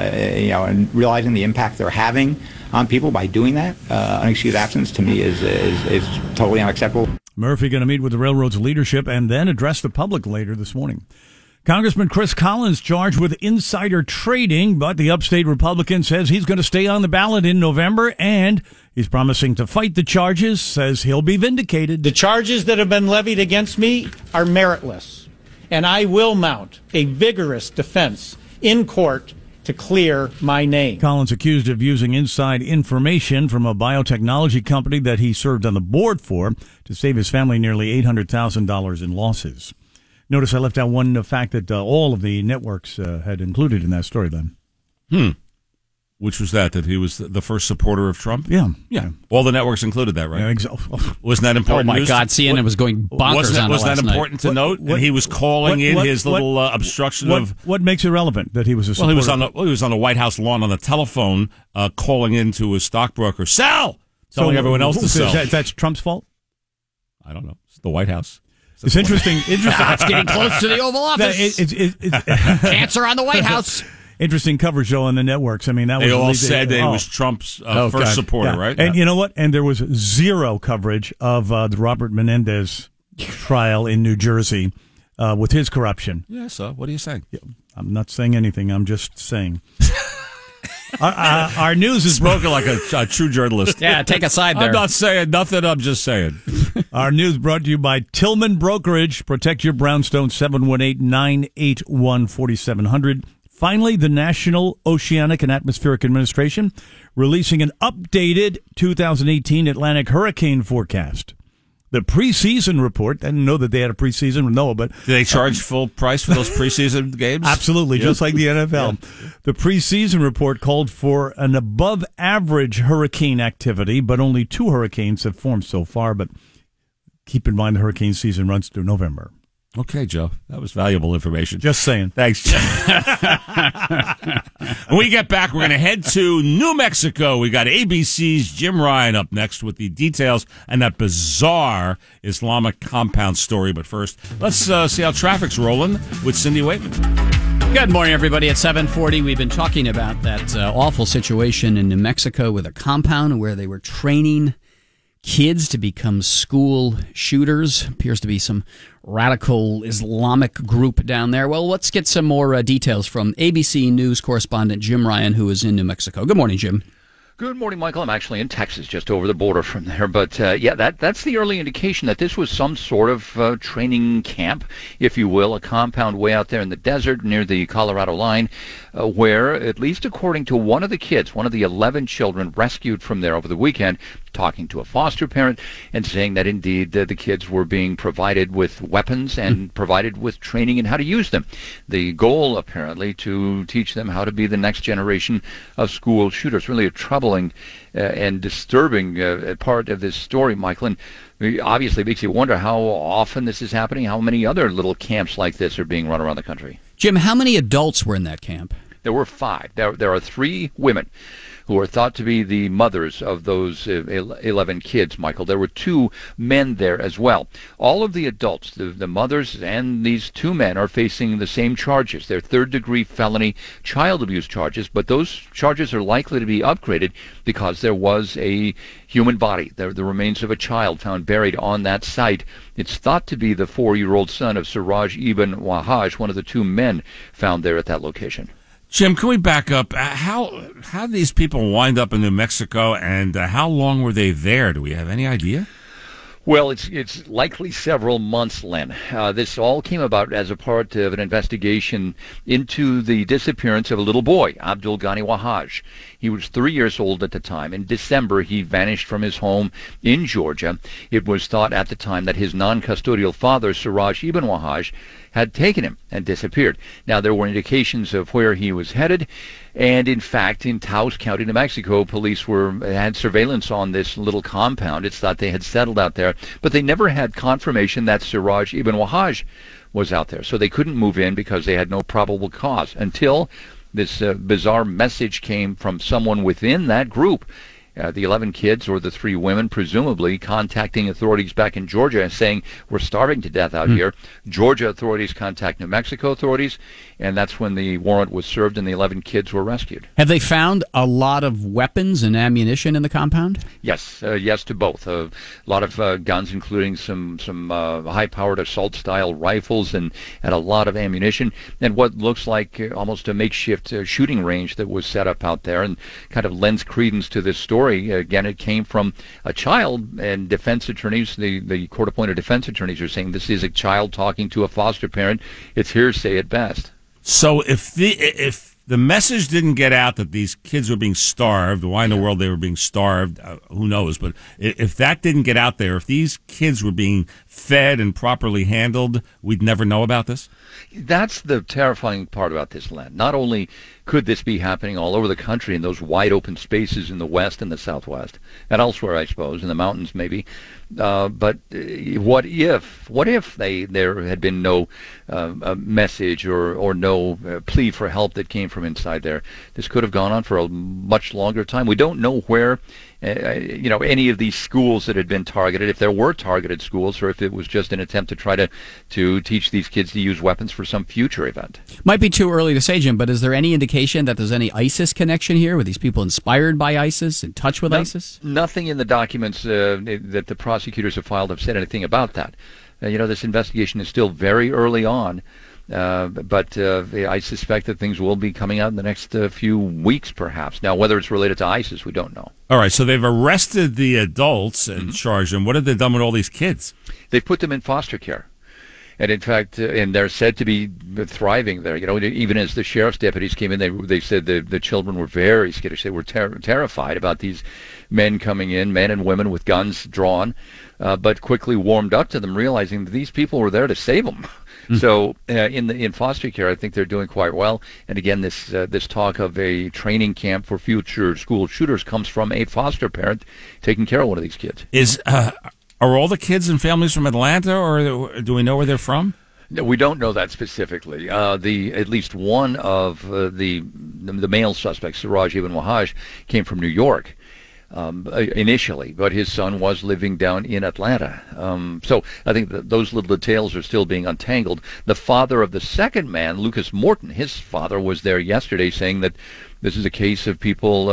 and realizing the impact they're having on people by doing that. Unexcused absence to me is totally unacceptable. Murphy going to meet with the railroad's leadership and then address the public later this morning. Congressman Chris Collins charged with insider trading, but the upstate Republican says he's going to stay on the ballot in November, and he's promising to fight the charges, says he'll be vindicated. The charges that have been levied against me are meritless, and I will mount a vigorous defense in court to clear my name. Collins accused of using inside information from a biotechnology company that he served on the board for to save his family nearly $800,000 in losses. Notice I left out one fact that all of the networks had included in that story then. Which was that he was the first supporter of Trump? Yeah. All the networks included that, right? Yeah, exactly. Wasn't that important? Oh, my God. CNN was going bonkers on it Was that important to note? And he was calling his little obstruction of... What makes it relevant that he was a supporter? He was on the White House lawn on the telephone calling into his stockbroker, sell! Telling everyone else to sell. That's Trump's fault? I don't know. It's the White House. It's interesting. It's getting close to the Oval Office. Cancer on the White House. Interesting coverage, though, on the networks. I mean, that they was all said that he was Trump's first supporter, right? And you know what? And there was zero coverage of the Robert Menendez trial in New Jersey with his corruption. Yeah, so what are you saying? I'm not saying anything. I'm just saying. Our news is spoken like a true journalist. Yeah, take a side there. I'm not saying nothing. I'm just saying. Our news brought to you by Tillman Brokerage. Protect your brownstone, 718-981-4700. Finally, the National Oceanic and Atmospheric Administration releasing an updated 2018 Atlantic hurricane forecast. The preseason report, I didn't know that they had a preseason with Noah, but... Do they charge full price for those preseason games? Absolutely, just like the NFL. Yeah. The preseason report called for an above-average hurricane activity, but only 2 hurricanes have formed so far. But keep in mind the hurricane season runs through November. Okay, Joe. That was valuable information. Just saying. Thanks. When we get back, we're going to head to New Mexico. We got ABC's Jim Ryan up next with the details and that bizarre Islamic compound story. But first, let's see how traffic's rolling with Cindy Waitman. Good morning, everybody. At 7:40, we've been talking about that awful situation in New Mexico with a compound where they were training kids to become school shooters. Appears to be some radical Islamic group down there. Well, let's get some more details from ABC News correspondent Jim Ryan, who is in New Mexico. Good morning, Jim. Good morning, Michael. I'm actually in Texas, just over the border from there. But, that's the early indication that this was some sort of training camp, if you will, a compound way out there in the desert near the Colorado line, where, at least according to one of the kids, one of the 11 children rescued from there over the weekend, talking to a foster parent and saying that indeed the kids were being provided with weapons and provided with training in how to use them. The goal, apparently, to teach them how to be the next generation of school shooters. Really a troubling and disturbing part of this story, Michael. And obviously makes you wonder how often this is happening, how many other little camps like this are being run around the country. Jim, how many adults were in that camp? There were 5. There are 3 women who are thought to be the mothers of those 11 kids, Michael. There were 2 men there as well. All of the adults, the mothers and these 2 men, are facing the same charges. They're third-degree felony child abuse charges, but those charges are likely to be upgraded because there was a human body, the remains of a child found buried on that site. It's thought to be the 4-year-old son of Siraj Ibn Wahaj, one of the 2 men found there at that location. Jim, can we back up? How did these people wind up in New Mexico, and how long were they there? Do we have any idea? Well, it's likely several months, Len. This all came about as a part of an investigation into the disappearance of a little boy, Abdul Ghani Wahaj. He was 3 years old at the time. In December, he vanished from his home in Georgia. It was thought at the time that his non-custodial father, Siraj Ibn Wahaj, had taken him and disappeared. Now, there were indications of where he was headed, and in fact, in Taos County, New Mexico, police had surveillance on this little compound. It's thought they had settled out there, but they never had confirmation that Siraj Ibn Wahaj was out there, so they couldn't move in because they had no probable cause until this bizarre message came from someone within that group. The 11 kids, or the 3 women, presumably contacting authorities back in Georgia and saying, we're starving to death out here. Georgia authorities contact New Mexico authorities, and that's when the warrant was served and the 11 kids were rescued. Have they found a lot of weapons and ammunition in the compound? Yes, yes to both. A lot of guns, including some high-powered assault-style rifles and a lot of ammunition, and what looks like almost a makeshift shooting range that was set up out there, and kind of lends credence to this story. Again, it came from a child, and defense attorneys, the court-appointed defense attorneys, are saying this is a child talking to a foster parent. It's hearsay at best. So if the message didn't get out that these kids were being starved, why in the world they were being starved, who knows? But if that didn't get out there, if these kids were being fed and properly handled, we'd never know about this? That's the terrifying part about this, Len. Not only could this be happening all over the country in those wide open spaces in the West and the Southwest, and elsewhere, I suppose, in the mountains maybe, but what if there had been no message or no plea for help that came from inside there? This could have gone on for a much longer time. We don't know where any of these schools that had been targeted, if there were targeted schools, or if it was just an attempt to try to teach these kids to use weapons for some future event. Might be too early to say, Jim, but is there any indication that there's any ISIS connection here? Were these people inspired by ISIS, in touch with ISIS? Nothing in the documents that the prosecutors have filed have said anything about that. This investigation is still very early on. But I suspect that things will be coming out in the next few weeks, perhaps. Now, whether it's related to ISIS, we don't know. All right, so they've arrested the adults and charged them. What have they done with all these kids? They've put them in foster care. And in fact, and they're said to be thriving there. Even as the sheriff's deputies came in, they said the children were very skittish. They were terrified about these men coming in, men and women with guns drawn, but quickly warmed up to them, realizing that these people were there to save them. So in foster care, I think they're doing quite well. And again, this talk of a training camp for future school shooters comes from a foster parent taking care of one of these kids. Are all the kids and families from Atlanta, or do we know where they're from? No, we don't know that specifically. At least one of the male suspects, Siraj Ibn Wahaj, came from New York. Initially, but his son was living down in Atlanta. So I think that those little details are still being untangled. The father of the second man, Lucas Morton, his father was there yesterday saying that this is a case of people,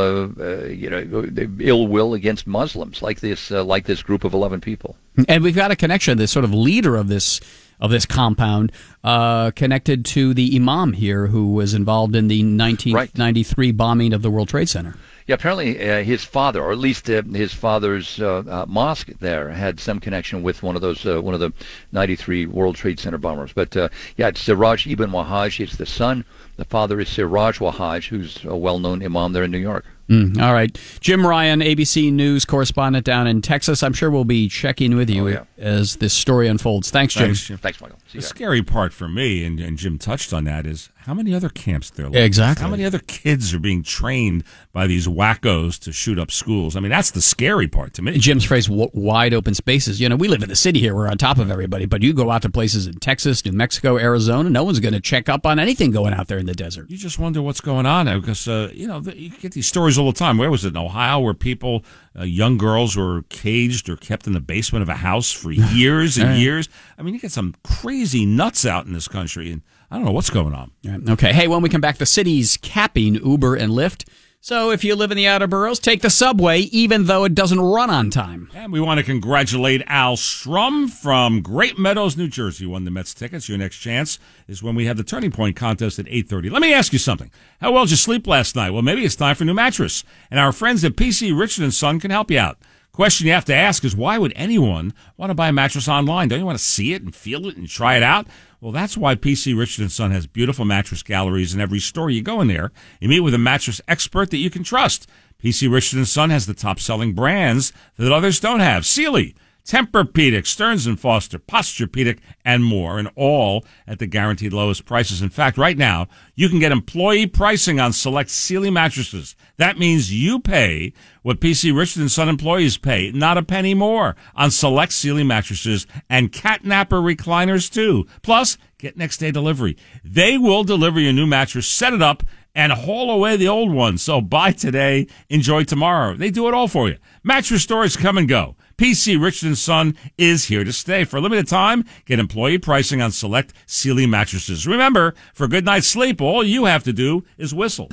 ill will against Muslims, like this group of 11 people. And we've got a connection, this sort of leader of this compound, connected to the imam here who was involved in the 1993 bombing of the World Trade Center. Yeah, apparently his father, or at least his father's mosque there, had some connection with one of the 93 World Trade Center bombers. But it's Siraj Ibn Wahaj. It's the son. The father is Siraj Wahaj, who's a well-known imam there in New York. All right. Jim Ryan, ABC News correspondent down in Texas. I'm sure we'll be checking with you as this story unfolds. Thanks, Jim. Thanks, Michael. The scary part for me, and Jim touched on that, is how many other camps there are. Exactly. How many other kids are being trained by these wackos to shoot up schools? I mean, that's the scary part to me. Jim's phrase, wide open spaces. We live in the city here. We're on top of everybody. But you go out to places in Texas, New Mexico, Arizona, no one's going to check up on anything going out there in the desert. You just wonder what's going on now because, you get these stories all the time. Where was it, in Ohio, where people, young girls were caged or kept in the basement of a house for years and years? I mean, you get some crazy nuts out in this country, and I don't know what's going on. Okay. Hey, when we come back, the city's capping Uber and Lyft. So if you live in the outer boroughs, take the subway, even though it doesn't run on time. And we want to congratulate Al Strum from Great Meadows, New Jersey. Won the Mets tickets. Your next chance is when we have the Turning Point contest at 8:30. Let me ask you something. How well did you sleep last night? Well, maybe it's time for a new mattress. And our friends at PC Richard & Son can help you out. Question you have to ask is, why would anyone want to buy a mattress online? Don't you want to see it and feel it and try it out? Well, that's why PC Richard & Son has beautiful mattress galleries in every store you go in there. You meet with a mattress expert that you can trust. PC Richard & Son has the top-selling brands that others don't have. Sealy, Tempur-Pedic, Stearns & Foster, Posturepedic, and more, and all at the guaranteed lowest prices. In fact, right now, you can get employee pricing on select Sealy mattresses. That means you pay what PC Richard & Son employees pay, not a penny more, on select Sealy mattresses and catnapper recliners, too. Plus, get next-day delivery. They will deliver your new mattress, set it up, and haul away the old one. So buy today, enjoy tomorrow. They do it all for you. Mattress stores come and go. PC Richard & Son is here to stay. For a limited time, get employee pricing on select Sealy mattresses. Remember, for a good night's sleep, all you have to do is whistle.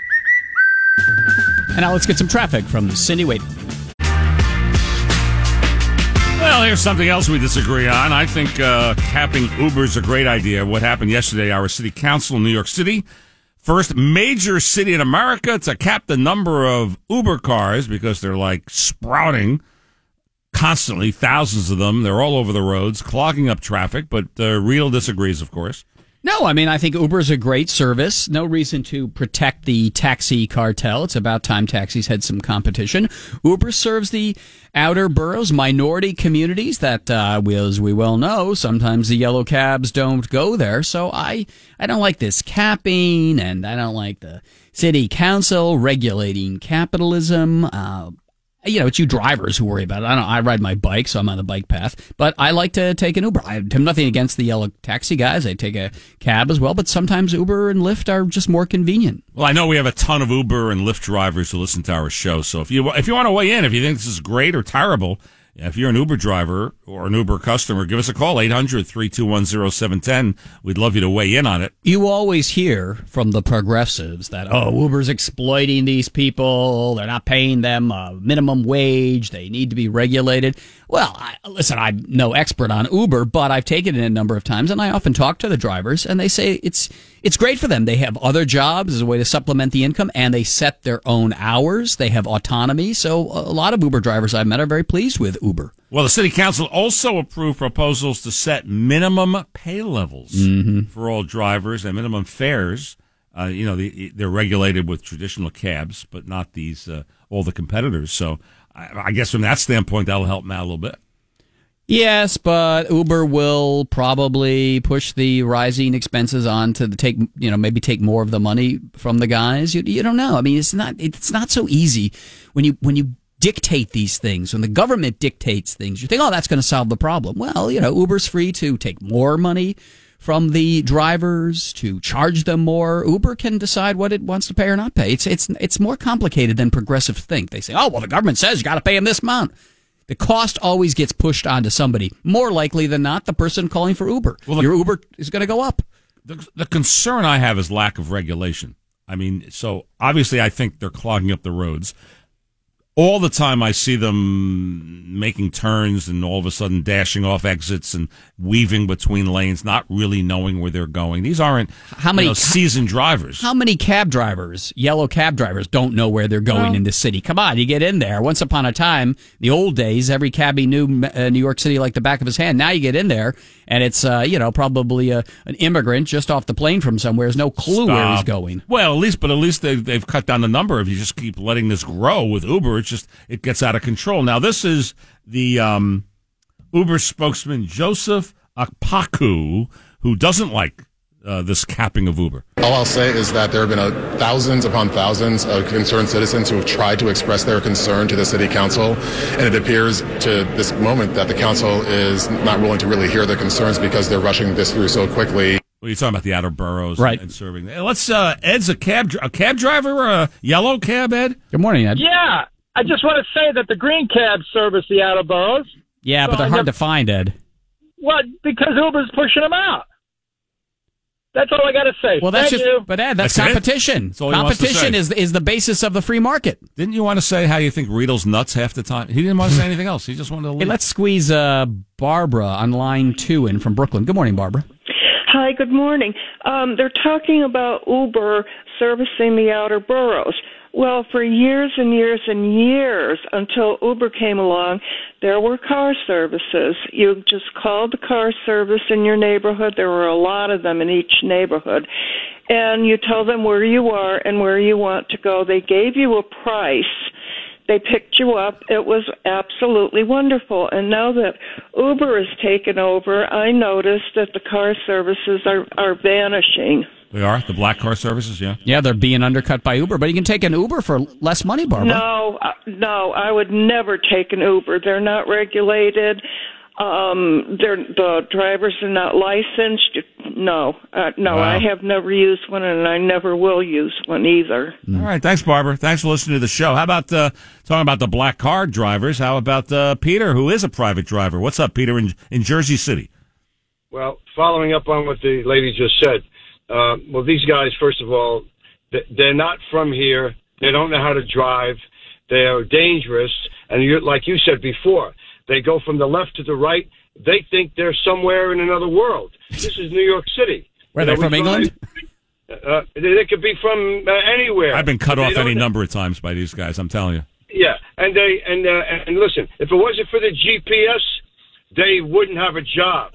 And now let's get some traffic from Cindy Wade. Well, here's something else we disagree on. I think capping Uber is a great idea. What happened yesterday, our city council in New York City, first major city in America to cap the number of Uber cars because they're like sprouting constantly, thousands of them. They're all over the roads, clogging up traffic, but Real disagrees, of course. No, I mean, I think Uber is a great service. No reason to protect the taxi cartel. It's about time taxis had some competition. Uber serves the outer boroughs, minority communities that, as we well know, sometimes the yellow cabs don't go there. So I don't like this capping, and I don't like the city council regulating capitalism. it's you drivers who worry about it. I ride my bike, so I'm on the bike path. But I like to take an Uber. I have nothing against the yellow taxi guys. I take a cab as well. But sometimes Uber and Lyft are just more convenient. Well, I know we have a ton of Uber and Lyft drivers who listen to our show. So if you want to weigh in, if you think this is great or terrible, if you're an Uber driver or an Uber customer, give us a call, 800-321-0710. We'd love you to weigh in on it. You always hear from the progressives that, Uber's exploiting these people. They're not paying them a minimum wage. They need to be regulated. Well, listen, I'm no expert on Uber, but I've taken it a number of times, and I often talk to the drivers, and they say it's great for them. They have other jobs as a way to supplement the income, and they set their own hours. They have autonomy. So a lot of Uber drivers I've met are very pleased with Uber. Well, the city council also approved proposals to set minimum pay levels for all drivers and minimum fares. They're regulated with traditional cabs, but not these all the competitors. So I guess from that standpoint, that'll help them out a little bit. Yes, but Uber will probably push the rising expenses on to maybe take more of the money from the guys. You don't know. I mean, it's not so easy when you dictate these things. When the government dictates things, you think, that's going to solve the problem. Well, Uber's free to take more money from the drivers, to charge them more. Uber can decide what it wants to pay or not pay. It's more complicated than progressives think. They say, the government says you got to pay them this amount. The cost always gets pushed onto somebody. More likely than not, the person calling for Uber. Well, your Uber is going to go up. The concern I have is lack of regulation. I mean, so obviously I think they're clogging up the roads. All the time I see them making turns and all of a sudden dashing off exits and weaving between lanes, not really knowing where they're going. These aren't seasoned drivers. How many cab drivers, yellow cab drivers, don't know where they're going in this city? Come on, you get in there. Once upon a time, the old days, every cabbie knew New York City like the back of his hand. Now you get in there, and it's probably an immigrant just off the plane from somewhere has no clue where he's going. Well, at least they've cut down the number. If you just keep letting this grow with Uber, it gets out of control. Now, this is the Uber spokesman, Joseph Akpaku, who doesn't like this capping of Uber. All I'll say is that there have been thousands upon thousands of concerned citizens who have tried to express their concern to the city council, and it appears to this moment that the council is not willing to really hear their concerns because they're rushing this through so quickly. Well, you're talking about the outer boroughs, right? And serving. Let's. Ed's a cab driver, or a yellow cab. Ed. Good morning, Ed. Yeah, I just want to say that the green cabs service the outer boroughs. Yeah, but they're hard to find, Ed. Well, because Uber's pushing them out. That's all I got to say. Well, Thank you. But Ed, that's competition. Competition is the basis of the free market. Didn't you want to say how you think Riedel's nuts half the time? He didn't want to say anything else. He just wanted to leave. Hey, let's squeeze Barbara on line 2 in from Brooklyn. Good morning, Barbara. Hi, good morning. They're talking about Uber servicing the outer boroughs. Well, for years and years and years, until Uber came along, there were car services. You just called the car service in your neighborhood. There were a lot of them in each neighborhood. And you tell them where you are and where you want to go. They gave you a price. They picked you up. It was absolutely wonderful. And now that Uber has taken over, I noticed that the car services are vanishing. They are? The black car services, yeah? Yeah, they're being undercut by Uber, but you can take an Uber for less money, Barbara. No, I would never take an Uber. They're not regulated. The drivers are not licensed. No, wow. I have never used one, and I never will use one either. All right, thanks, Barbara. Thanks for listening to the show. How about talking about the black car drivers? How about Peter, who is a private driver? What's up, Peter, in Jersey City? Well, following up on what the lady just said, well, these guys, first of all, they're not from here. They don't know how to drive. They are dangerous. And like you said before, they go from the left to the right. They think they're somewhere in another world. This is New York City. Where they're from England? They could be from anywhere. I've been cut off any number of times by these guys, I'm telling you. Yeah, and listen, if it wasn't for the GPS, they wouldn't have a job.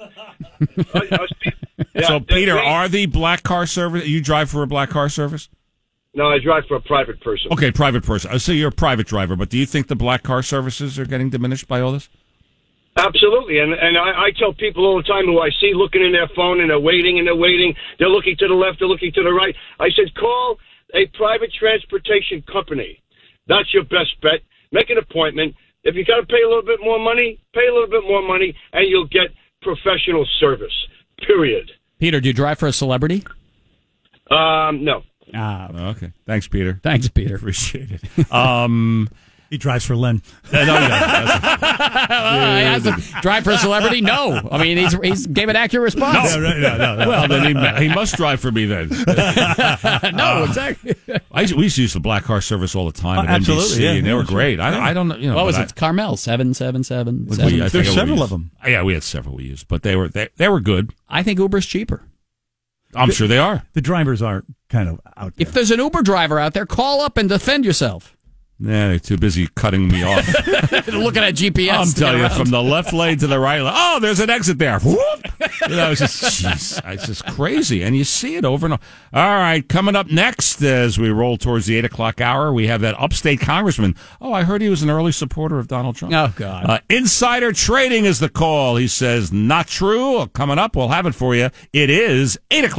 So, Peter, are the black car service? You drive for a black car service? No, I drive for a private person. Okay, private person. So you're a private driver, but do you think the black car services are getting diminished by all this? Absolutely, and I tell people all the time who I see looking in their phone and they're waiting. They're looking to the left, they're looking to the right. I said, call a private transportation company. That's your best bet. make an appointment. If you got to pay a little bit more money, pay a little bit more money, and you'll get professional service, period. Peter, do you drive for a celebrity? No. Okay. Thanks, Peter. Thanks, Peter. Appreciate it. He drives for Len. No, he doesn't. Drive for a celebrity? No. I mean, he's gave an accurate response. No. Well, then he must drive for me then. No, exactly. We used to use the black car service all the time at absolutely, NBC, yeah. and they were great. I don't know. You know, What was it? Carmel 777. There's several of them. Yeah, we had several we used, but they were good. I think Uber's cheaper. I'm sure they are. The drivers are kind of out there. If there's an Uber driver out there, call up and defend yourself. Yeah, they're too busy cutting me off. Looking at GPS. I'm telling you, from the left lane to the right lane. Oh, there's an exit there. Whoop! It's just crazy. And you see it over and over. All right, coming up next as we roll towards the 8 o'clock hour, we have that upstate congressman. Oh, I heard he was an early supporter of Donald Trump. Oh, God. Insider trading is the call. He says, not true. Coming up, we'll have it for you. It is 8 o'clock.